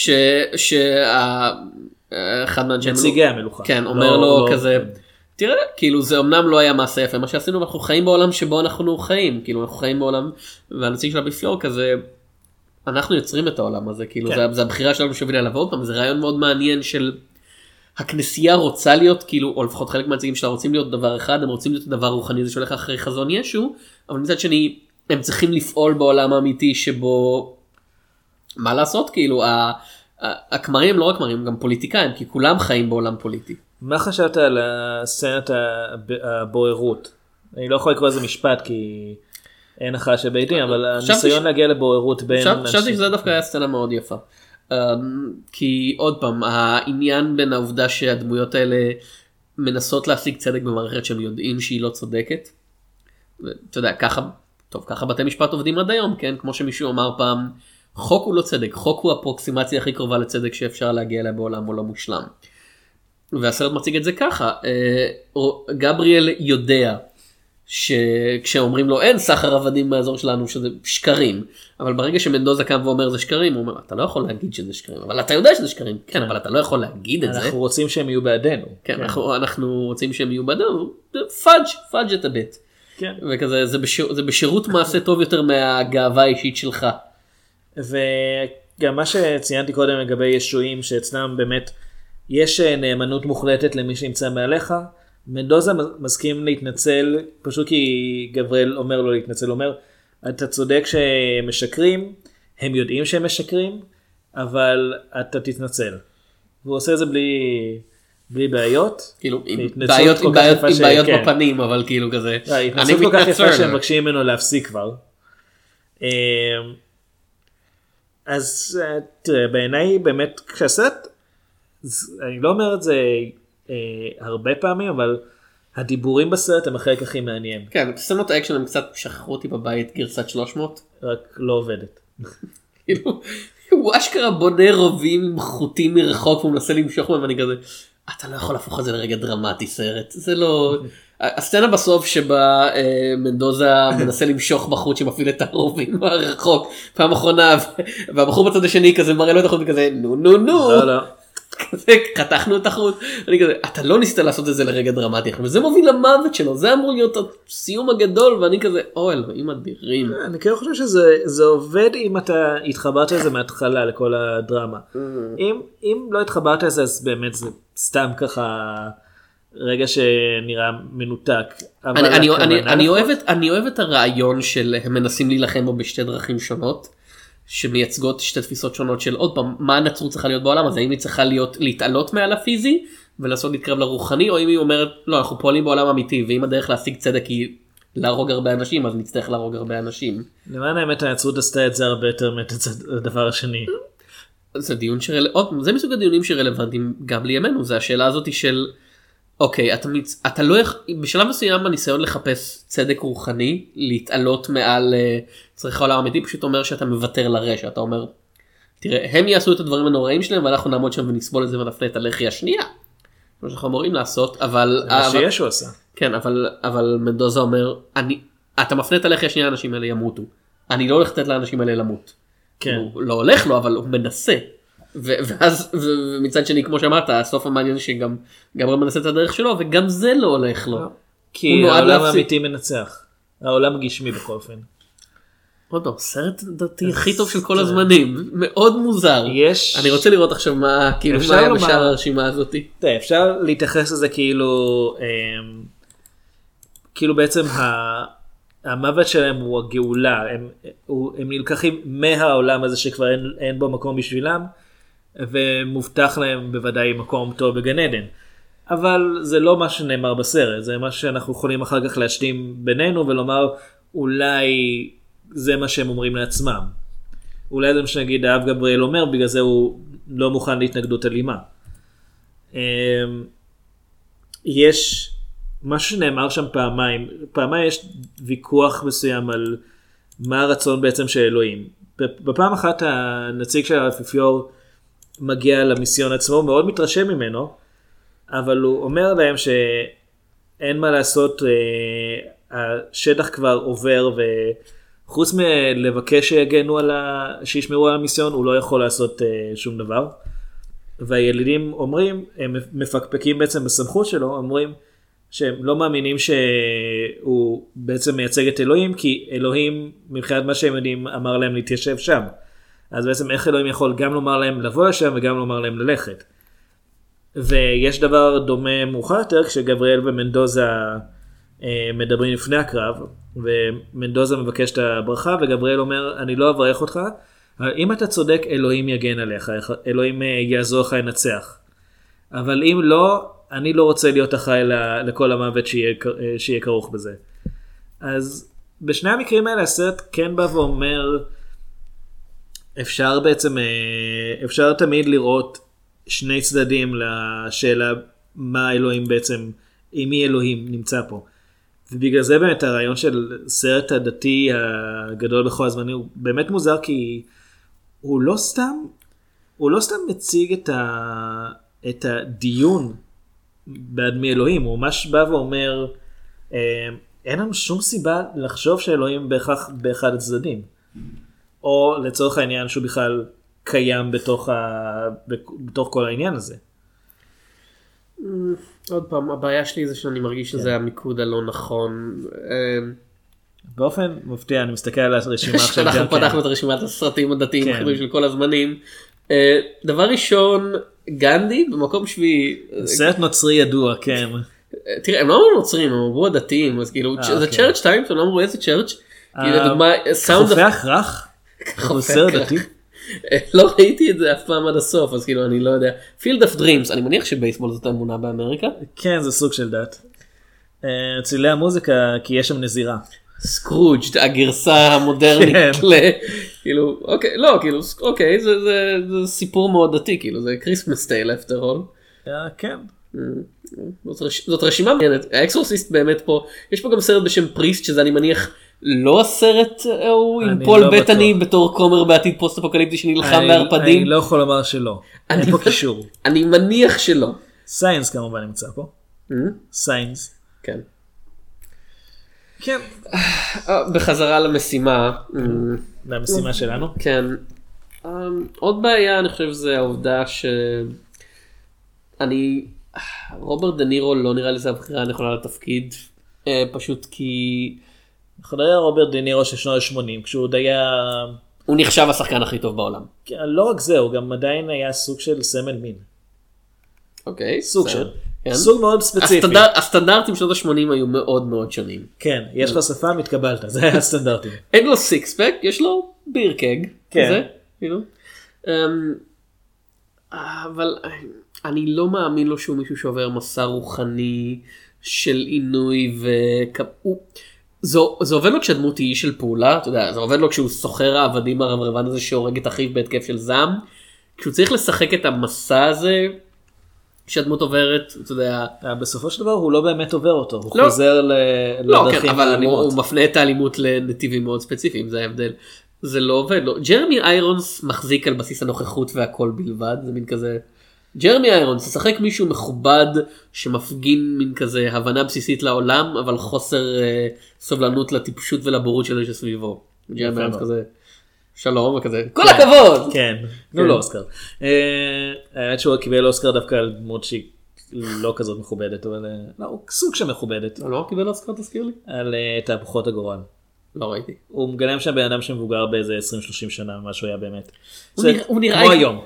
שאחד מאנשי נציגי המלוכה. כן, אומר לו כזה, תראה, כאילו זה אמנם לא היה מעשה יפה מה שעשינו, אבל אנחנו חיים בעולם שבו אנחנו חיים, כאילו אנחנו חיים בעולם, והנציג של האפיפיור כזה, אנחנו יוצרים את העולם הזה, כאילו זה הבחירה שלנו שהובילה אליו. עוד פעם, זה רעיון מאוד מעניין של הכנסייה רוצה להיות, כאילו, או לפחות חלק מהנציגים שלה רוצים להיות דבר אחד, הם רוצים להיות דבר רוחני, זה שהולך אחרי חזון ישו, אבל מצד שני, הם צריכים לפעול בעולם האמיתי שבו, מה לעשות, כאילו, הכמרים לא רק כמרים, גם פוליטיקאים, כי כולם חיים בעולם פוליטי. מה חשבת על הסצנת הבוערות? אני לא יכול לקרוא איזה משפט, כי אין לך שבעיתים, אבל הניסיון להגיע לבוערות בין... חשבתי שזה דווקא היה סצנה מאוד יפה. כי עוד פעם, העניין בין העובדה שהדמויות האלה מנסות להשיג צדק במערכת שהם יודעים שהיא לא צודקת. אתה יודע, ככה, טוב, ככה בתי משפט עובדים עד היום, כן? כמו שמישהו אמר פעם, חוק הוא לא צדק, חוק הוא אפרוקסימציה הכי קרובה לצדק שאפשר להגיע אליה בעולם או לא מושלם. והסרט מציג את זה ככה, גבריאל יודע שכשאומרים לו אין סחר עבדים באזור שלנו שזה שקרים, אבל ברגע שמנדוזה קם ואומר זה שקרים, הוא אומר אתה לא יכול להגיד שזה שקרים, אבל אתה יודע שזה שקרים, כן, אבל אתה לא יכול להגיד את זה. אנחנו רוצים שהם יהיו בעדינו. כן, אנחנו רוצים שהם יהיו בעדינו, פאג', פאג' את הבית. כן. וכזה, זה בשירות מעשה טוב יותר מהגאווה האישית שלך. וגם מה שציינתי קודם לגבי ישועים, שאצלם באמת יש נאמנות מוחלטת למי שנמצא מעליך, מנדוזה מסכים להתנצל, פשוט כי גבריאל אומר לו להתנצל, אומר, אתה צודק שהם משקרים, הם יודעים שהם משקרים, אבל אתה תתנצל. והוא עושה את זה בלי, בלי בעיות. כאילו, עם בעיות, עם בעיות, עם בעיות בפנים, אבל כאילו כזה. התנצלות כל כך יפה שהם מבקשים ממנו להפסיק כבר. אז תראה, בעיניי באמת כשהסרט, אני לא אומר את זה הרבה פעמים, אבל הדיבורים בסרט הם החלק הכי מעניין. כן, סצנות האקשן הם קצת שכחו אותי בבית גרסת שלוש מאות. רק לא עובדת. כאילו, הוא אשכרה בונה רובים עם חוטים מרחוק, והוא מנסה למשוך בהם, ואני כזה, אתה לא יכול להפוך את זה לרגע דרמטי סרט. זה לא... הסצנה בסוף שבה מנדוזה מנסה למשוך בחוט שמפעיל את הרובים מהרחוק, פעם אחרונה, והבחור בצד השני כזה מראה לו את החוט וכזה, נו נו נו. לא, לא. כזה, חתכנו את החוט, אני כזה, אתה לא ניסית לעשות את זה לרגע דרמטי, וזה מוביל למוות שלו, זה אמור להיות הסיום הגדול, ואני כזה, או אלוהים אדירים. אני כאילו חושב שזה עובד אם אתה התחברת לזה מההתחלה לכל הדרמה. אם לא התחברת לזה, אז באמת זה סתם ככה רגע שנראה מנותק. אני אוהב את הרעיון של הם מנסים להילחם בו בשתי דרכים שונות, שמייצגות שתי תפיסות שונות של עוד פעם, מה הנצרות צריכה להיות בעולם הזה, האם היא צריכה להיות להתעלות מעל הפיזי, ולעשות להתקרב לרוחני, או אם היא אומרת, לא, אנחנו פועלים בעולם אמיתי, ואם הדרך להשיג צדק היא להרוג הרבה אנשים, אז נצטרך להרוג הרבה אנשים. למען האמת, הנצרות עשתה את זה הרבה יותר מהדבר השני. זה דיון שרל... זה מסוג הדיונים שרלוונטיים גם לימינו, זה השאלה הזאת של, אוקיי, אתה, מצ... אתה לא יכול, בשלב מסוים הניסיון לחפש צדק רוחני, להתעלות מעל uh, צריך העולם האמיתי, פשוט אומר שאתה מוותר לרשע, אתה אומר, תראה, הם יעשו את הדברים הנוראים שלהם, ואנחנו נעמוד שם ונסבול את זה ונפנה את הלחי השנייה. כמו שאנחנו אמורים לעשות, אבל... זה מה שיש הוא עשה. כן, אבל, אבל מנדוזה אומר, אני, אתה מפנה את הלחי השנייה, האנשים האלה ימותו. אני לא הולך לתת לאנשים האלה למות. כן. הוא לא הולך לו, אבל הוא מנסה. ו- ואז, ומצד שני, כמו שאמרת, הסוף המעניין שגם גם הוא מנסה את הדרך שלו, וגם זה לא הולך לו. כי העולם האמיתי מנצח. העולם גשמי בכל אופן. עוד לא, סרט דתי הכי טוב של כל הזמנים. מאוד מוזר. יש... אני רוצה לראות עכשיו מה, כאילו, מה היה בשאר הרשימה הזאת. אפשר להתייחס לזה כאילו, כאילו בעצם המוות שלהם הוא הגאולה. הם, הם נלקחים מהעולם הזה שכבר אין, אין בו מקום בשבילם, ומובטח להם בוודאי מקום טוב בגן עדן. אבל זה לא מה שנאמר בסרט, זה מה שאנחנו יכולים אחר כך להשלים בינינו ולומר אולי זה מה שהם אומרים לעצמם. אולי זה מה שנגיד האב גבריאל אומר, בגלל זה הוא לא מוכן להתנגדות אלימה. יש משהו שנאמר שם פעמיים, פעמיים יש ויכוח מסוים על מה הרצון בעצם של אלוהים. בפעם אחת הנציג של האפיפיור מגיע למיסיון עצמו, מאוד מתרשם ממנו, אבל הוא אומר להם שאין מה לעשות, השטח כבר עובר, וחוץ מלבקש שיגנו על ה... שישמרו על המיסיון, הוא לא יכול לעשות שום דבר. והילדים אומרים, הם מפקפקים בעצם בסמכות שלו, אומרים שהם לא מאמינים שהוא בעצם מייצג את אלוהים, כי אלוהים, מבחינת מה שהם יודעים, אמר להם להתיישב שם. אז בעצם איך אלוהים יכול גם לומר להם לבוא לשם וגם לומר להם ללכת. ויש דבר דומה מאוחר יותר, כשגבריאל ומנדוזה אה, מדברים לפני הקרב, ומנדוזה מבקש את הברכה, וגבריאל אומר, אני לא אברך אותך, אם אתה צודק, אלוהים יגן עליך, אלוהים יעזור לך לנצח. אבל אם לא, אני לא רוצה להיות אחראי לכל המוות שיהיה, שיהיה כרוך בזה. אז בשני המקרים האלה, הסרט כן בא ואומר, אפשר בעצם, אפשר תמיד לראות שני צדדים לשאלה מה אלוהים בעצם, אם מי אלוהים נמצא פה. ובגלל זה באמת הרעיון של סרט הדתי הגדול בכל הזמנים הוא באמת מוזר, כי הוא לא סתם, הוא לא סתם מציג את, ה, את הדיון בעד מי אלוהים, הוא ממש בא ואומר, אין לנו שום סיבה לחשוב שאלוהים בהכרח באחד הצדדים. או לצורך העניין שהוא בכלל קיים בתוך, ה... בתוך כל העניין הזה. עוד פעם, הבעיה שלי זה שאני מרגיש שזה המיקוד הלא נכון. באופן מפתיע, אני מסתכל על הרשימה עכשיו. אנחנו פתחנו את הרשימת הסרטים הדתיים של כל הזמנים. דבר ראשון, גנדי במקום שביעי. סרט נוצרי ידוע, כן. תראה, הם לא אמרו נוצרים, הם אמרו הדתיים, אז כאילו, זה צ'רץ' טיימס, הם לא אמרו איזה צ'רץ'. חופח רך? חוסר דתי? לא ראיתי את זה אף פעם עד הסוף, אז כאילו אני לא יודע. Field of Dreams, אני מניח שבייסבול זאת אמונה באמריקה. כן, זה סוג של דת. צלילי המוזיקה, כי יש שם נזירה. סקרוג', הגרסה המודרנית, כאילו, אוקיי, לא, כאילו, אוקיי, זה סיפור מאוד דתי, כאילו, זה Christmas Tale after all. כן. זאת רשימה מעניינת. האקסורסיסט באמת פה, יש פה גם סרט בשם פריסט, שזה אני מניח לא הסרט הוא עם פול בטני בתור כומר בעתיד פוסט אפוקליפטי שנלחם בערפדים. אני לא יכול לומר שלא. אין פה קישור. אני מניח שלא. סיינס כמובן נמצא פה. סיינס. כן. כן. בחזרה למשימה. למשימה שלנו. כן. עוד בעיה אני חושב זה העובדה ש... אני... רוברט דה נירו לא נראה לי זה הבחירה הנכונה לתפקיד. פשוט כי... חדריה רוברט דה נירו של שנות ה-שמונים, כשהוא עוד היה... הוא נחשב השחקן הכי טוב בעולם. לא רק זה, הוא גם עדיין היה סוג של סמל מין. אוקיי. סוג של. סוג מאוד ספציפי. הסטנדרטים שנות ה-שמונים היו מאוד מאוד שונים. כן, יש לך שפה, מתקבלת, זה היה הסטנדרטים. אין לו סיקספק, יש לו בירקג. כזה, כאילו. אבל אני לא מאמין לו שהוא מישהו שעובר מסע רוחני של עינוי וכאילו. זה עובד לו כשהדמות היא של פעולה, אתה יודע, זה עובד לו כשהוא סוחר העבדים הרברבן הזה שהורג את אחיו בהתקף של זעם, כשהוא צריך לשחק את המסע הזה, כשהדמות עוברת, אתה יודע... בסופו של דבר הוא לא באמת עובר אותו, הוא חוזר לדרכים לא, כן, אבל הוא מפנה את האלימות לנתיבים מאוד ספציפיים, זה ההבדל. זה לא עובד, לא. ג'רמי איירונס מחזיק על בסיס הנוכחות והכל בלבד, זה מין כזה... ג'רמי איירונס, תשחק מישהו מכובד שמפגין מין כזה הבנה בסיסית לעולם, אבל חוסר אה, סובלנות לטיפשות ולבורות שלו שסביבו. ג'רמי איירונס כזה, שלום וכזה, כל הכבוד! כן, תנו לו אוסקר. האמת שהוא קיבל אוסקר דווקא על דמות שהיא לא כזאת מכובדת, אבל לא, הוא סוג שמכובדת. הוא לא קיבל אוסקר, תזכיר לי? על תהפוכות הגורל. לא ראיתי. הוא מגלם שם בן אדם שמבוגר באיזה עשרים שלושים שנה, מה שהוא היה באמת. הוא נראה... כמו היום.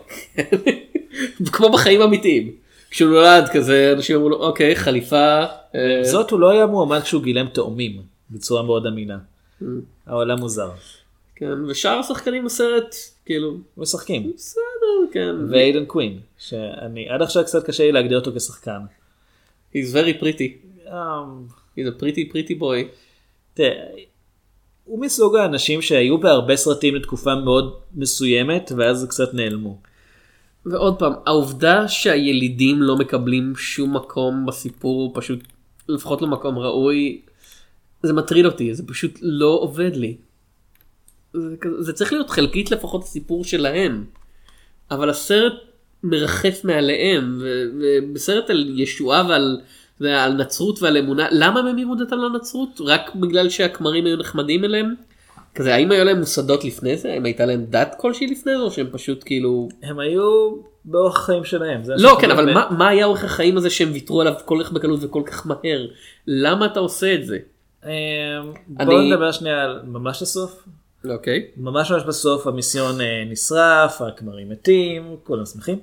כמו בחיים אמיתיים. כשהוא נולד כזה, אנשים אמרו לו, אוקיי, חליפה. זאת הוא לא היה מועמד כשהוא גילם תאומים, בצורה מאוד אמינה. העולם מוזר. כן, ושאר השחקנים בסרט, כאילו... משחקים. בסדר, כן. ואיידן קווין, שאני עד עכשיו קצת קשה לי להגדיר אותו כשחקן. He's very pretty. He's a pretty pretty boy. תראה, הוא מסוג האנשים שהיו בהרבה סרטים לתקופה מאוד מסוימת, ואז קצת נעלמו. ועוד פעם, העובדה שהילידים לא מקבלים שום מקום בסיפור, פשוט לפחות לא מקום ראוי, זה מטריד אותי, זה פשוט לא עובד לי. זה, זה צריך להיות חלקית לפחות הסיפור שלהם, אבל הסרט מרחף מעליהם, ובסרט על ישועה ועל, ועל נצרות ועל אמונה, למה הם המירו דתם לנצרות? רק בגלל שהכמרים היו נחמדים אליהם? כזה, האם היו להם מוסדות לפני זה? האם הייתה להם דת כלשהי לפני זה? או שהם פשוט כאילו... הם היו באורח החיים שלהם. לא, כן, אבל מה, מה היה אורח החיים הזה שהם ויתרו עליו כל כך בקלות וכל כך מהר? למה אתה עושה את זה? בואו נדבר שנייה על ממש לסוף. אוקיי. ממש ממש בסוף המיסיון נשרף, הכמרים מתים, כולם שמחים.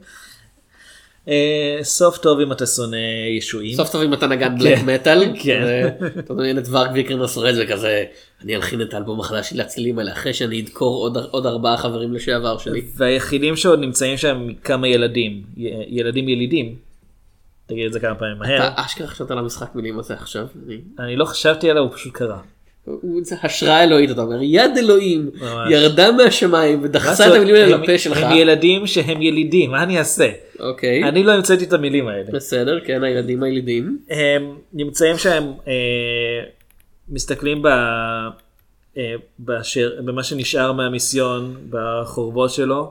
סוף טוב אם אתה שונא ישועים. סוף טוב אם אתה נגן בלק מטל. כן. אתה מדמיין את ורק ויקרן הסורז וכזה, אני אלחין את האלבום החדש של הצלילים האלה, אחרי שאני אדקור עוד ארבעה חברים לשעבר שלי. והיחידים שעוד נמצאים שם כמה ילדים, ילדים ילידים. תגיד את זה כמה פעמים מהר. אתה אשכרה חשבת על המשחק מילים הזה עכשיו. אני לא חשבתי עליו, הוא פשוט קרה. זה השראה אלוהית, אתה אומר, יד אלוהים ירדה מהשמיים ודחסה את המילים האלה לפה שלך. הם ילדים שהם ילידים, מה אני אעשה? אוקיי. אני לא המצאתי את המילים האלה. בסדר, כן, הילדים הילידים. הם נמצאים שהם מסתכלים במה שנשאר מהמיסיון, בחורבות שלו,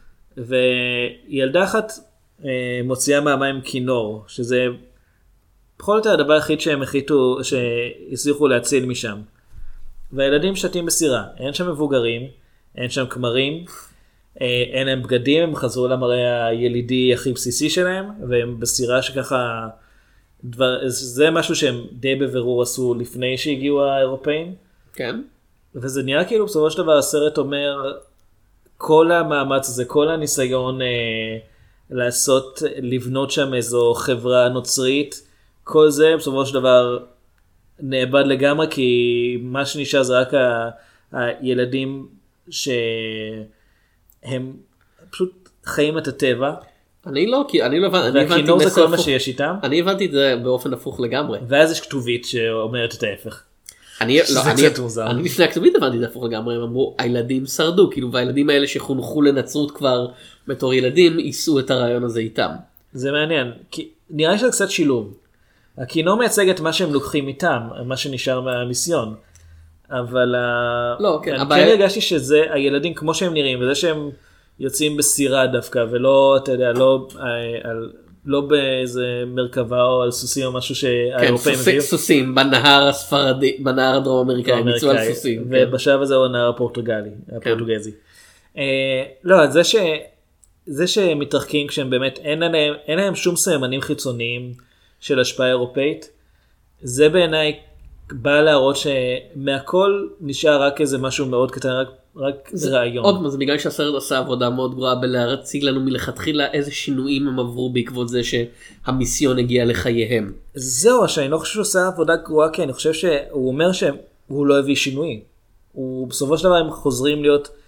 וילדה אחת מוציאה מהמים כינור, שזה בכל זאת הדבר היחיד שהם החליטו, שהצליחו להציל משם. והילדים שתים בסירה, אין שם מבוגרים, אין שם כמרים, אין להם בגדים, הם חזרו למראה הילידי הכי בסיסי שלהם, והם בסירה שככה, דבר, זה משהו שהם די בבירור עשו לפני שהגיעו האירופאים. כן. וזה נראה כאילו בסופו של דבר הסרט אומר, כל המאמץ הזה, כל הניסיון אה, לעשות, לבנות שם איזו חברה נוצרית, כל זה בסופו של דבר נאבד לגמרי, כי מה שנשאר זה רק ה- הילדים שהם פשוט חיים את הטבע. אני לא, כי אני לא הבנתי. והכינור זה כל מה שיש איתם. אני הבנתי את זה באופן הפוך לגמרי. ואז יש כתובית שאומרת את ההפך. אני, לא, אני, אני לפני הכתובית הבנתי את ההפוך לגמרי, הם אמרו, הילדים שרדו, כאילו, והילדים האלה שחונכו לנצרות כבר בתור ילדים, יישאו את הרעיון הזה איתם. זה מעניין, כי נראה שזה קצת שילוב. הכינור מייצג את מה שהם לוקחים איתם, מה שנשאר מהמיסיון. אבל לא, כן, אני הבעיה... כן הרגשתי שזה הילדים כמו שהם נראים, וזה שהם יוצאים בסירה דווקא, ולא, אתה יודע, לא, על, לא באיזה מרכבה או על סוסים או משהו שהאירופאים הביאו. כן, סוסים, בנהר הספרדי, בנהר הדרום אמריקאי, מצאו על סוסים. ובשלב הזה הוא הנהר הפורטוגלי, הפורטוגזי. לא, זה ש... זה שהם מתרחקים כשהם באמת, אין להם, אין להם שום סממנים חיצוניים של השפעה אירופאית, זה בעיניי בא להראות שמהכל נשאר רק איזה משהו מאוד קטן, רק, רק זה, רעיון. עוד פעם, זה בגלל שהסרט עשה עבודה מאוד גרועה בלהציג לנו מלכתחילה איזה שינויים הם עברו בעקבות זה שהמיסיון הגיע לחייהם. זהו, שאני לא חושב שהוא עושה עבודה גרועה, כי אני חושב שהוא אומר שהוא לא הביא שינויים. הוא בסופו של דבר הם חוזרים להיות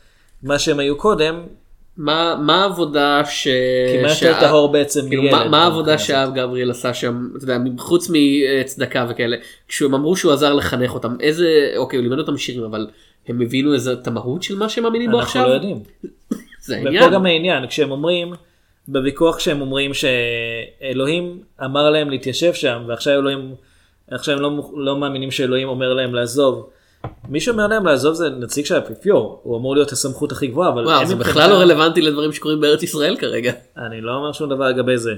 מה שהם היו קודם. מה מה העבודה ש... כי מה יותר טהור בעצם כאילו, מה, מה העבודה שהאב גבריאל עשה שם, אתה יודע, חוץ מצדקה וכאלה, כשהם אמרו שהוא עזר לחנך אותם, איזה, אוקיי, הוא לימד אותם שירים, אבל הם הבינו איזה את המהות של מה שהם מאמינים בו עכשיו? אנחנו לא יודעים. זה העניין. ופה גם העניין, כשהם אומרים, בוויכוח כשהם אומרים שאלוהים אמר להם להתיישב שם, ועכשיו אלוהים, עכשיו הם לא, לא מאמינים שאלוהים אומר להם לעזוב. מי שאומר להם לעזוב זה נציג של האפיפיור, הוא אמור להיות הסמכות הכי גבוהה, אבל... וואו, זה בכלל לא רלוונטי לדברים שקורים בארץ ישראל כרגע. אני לא אומר שום דבר לגבי זה.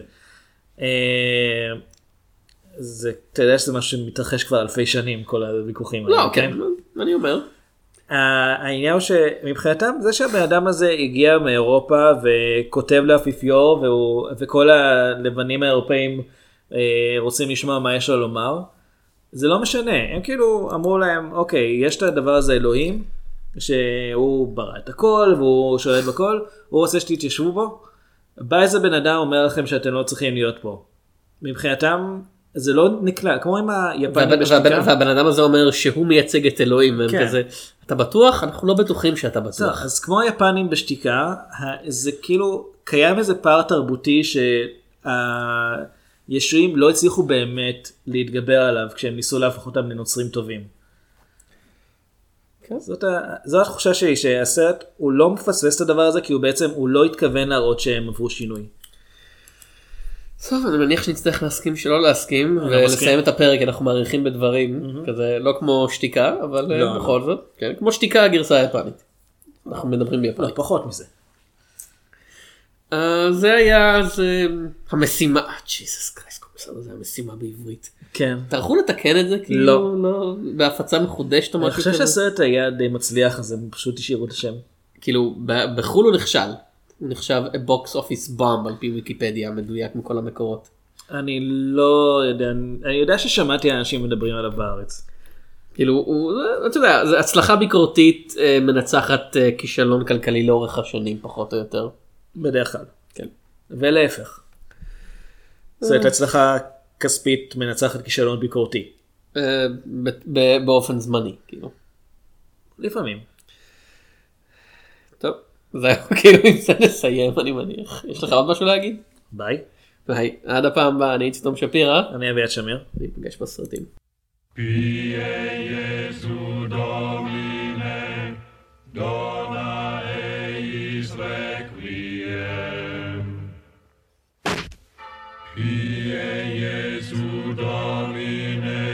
זה, אתה יודע שזה משהו שמתרחש כבר אלפי שנים, כל הוויכוחים האלה. לא, כן, אני אומר. העניין הוא שמבחינתם זה שהבן אדם הזה הגיע מאירופה וכותב לאפיפיור, וכל הלבנים האירופאים רוצים לשמוע מה יש לו לומר, זה לא משנה, הם כאילו אמרו להם, אוקיי, יש את הדבר הזה אלוהים, שהוא ברא את הכל, והוא שולט בכל, הוא רוצה שתתיישבו בו, בא איזה בן אדם אומר לכם שאתם לא צריכים להיות פה. מבחינתם, זה לא נקלע, כמו עם היפנים בשתיקה. והבן אדם הזה אומר שהוא מייצג את אלוהים, והם כזה, אתה בטוח? אנחנו לא בטוחים שאתה בטוח. אז כמו היפנים בשתיקה, זה כאילו, קיים איזה פער תרבותי שה... ישועים לא הצליחו באמת להתגבר עליו כשהם ניסו להפוך אותם לנוצרים טובים. Okay. זאת, ה... זאת התחושה שלי שהסרט הוא לא מפספס את הדבר הזה כי הוא בעצם הוא לא התכוון להראות שהם עברו שינוי. טוב, אני מניח שנצטרך להסכים שלא להסכים ולסיים את הפרק, אנחנו מעריכים בדברים, mm-hmm. כזה לא כמו שתיקה, אבל לא, בכל לא. זאת, כן, כמו שתיקה הגרסה היפנית. אנחנו מדברים ביפנית. לא, פחות מזה. Uh, זה היה זה המשימה, ג'יזוס קרייסט, זה המשימה בעברית. כן. תלכו לתקן את זה כאילו לא. לא, בהפצה מחודשת או משהו כזה. אני חושב שהסרט היה די מצליח, אז הם פשוט השאירו את השם. כאילו בחול הוא נכשל, הוא נחשב a box office bomb על פי ויקיפדיה מדויק מכל המקורות. אני לא יודע, אני יודע ששמעתי אנשים מדברים עליו בארץ. כאילו, הוא, אתה יודע, זה הצלחה ביקורתית מנצחת כישלון כלכלי לאורך השנים פחות או יותר. בדרך כלל. כן. ולהפך. זאת אומרת, הצלחה כספית מנצחת כישלון ביקורתי. באופן זמני, כאילו. לפעמים. טוב, זהו, כאילו, אם זה נסיים, אני מניח. יש לך עוד משהו להגיד? ביי. ביי. עד הפעם הבאה, אני תום שפירא. אני אביעד שמיר. ניפגש בסרטים. Pie Jesu Domine,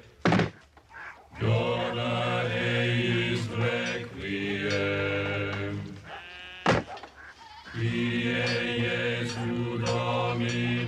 dona eis requiem. Pie Jesu Domine,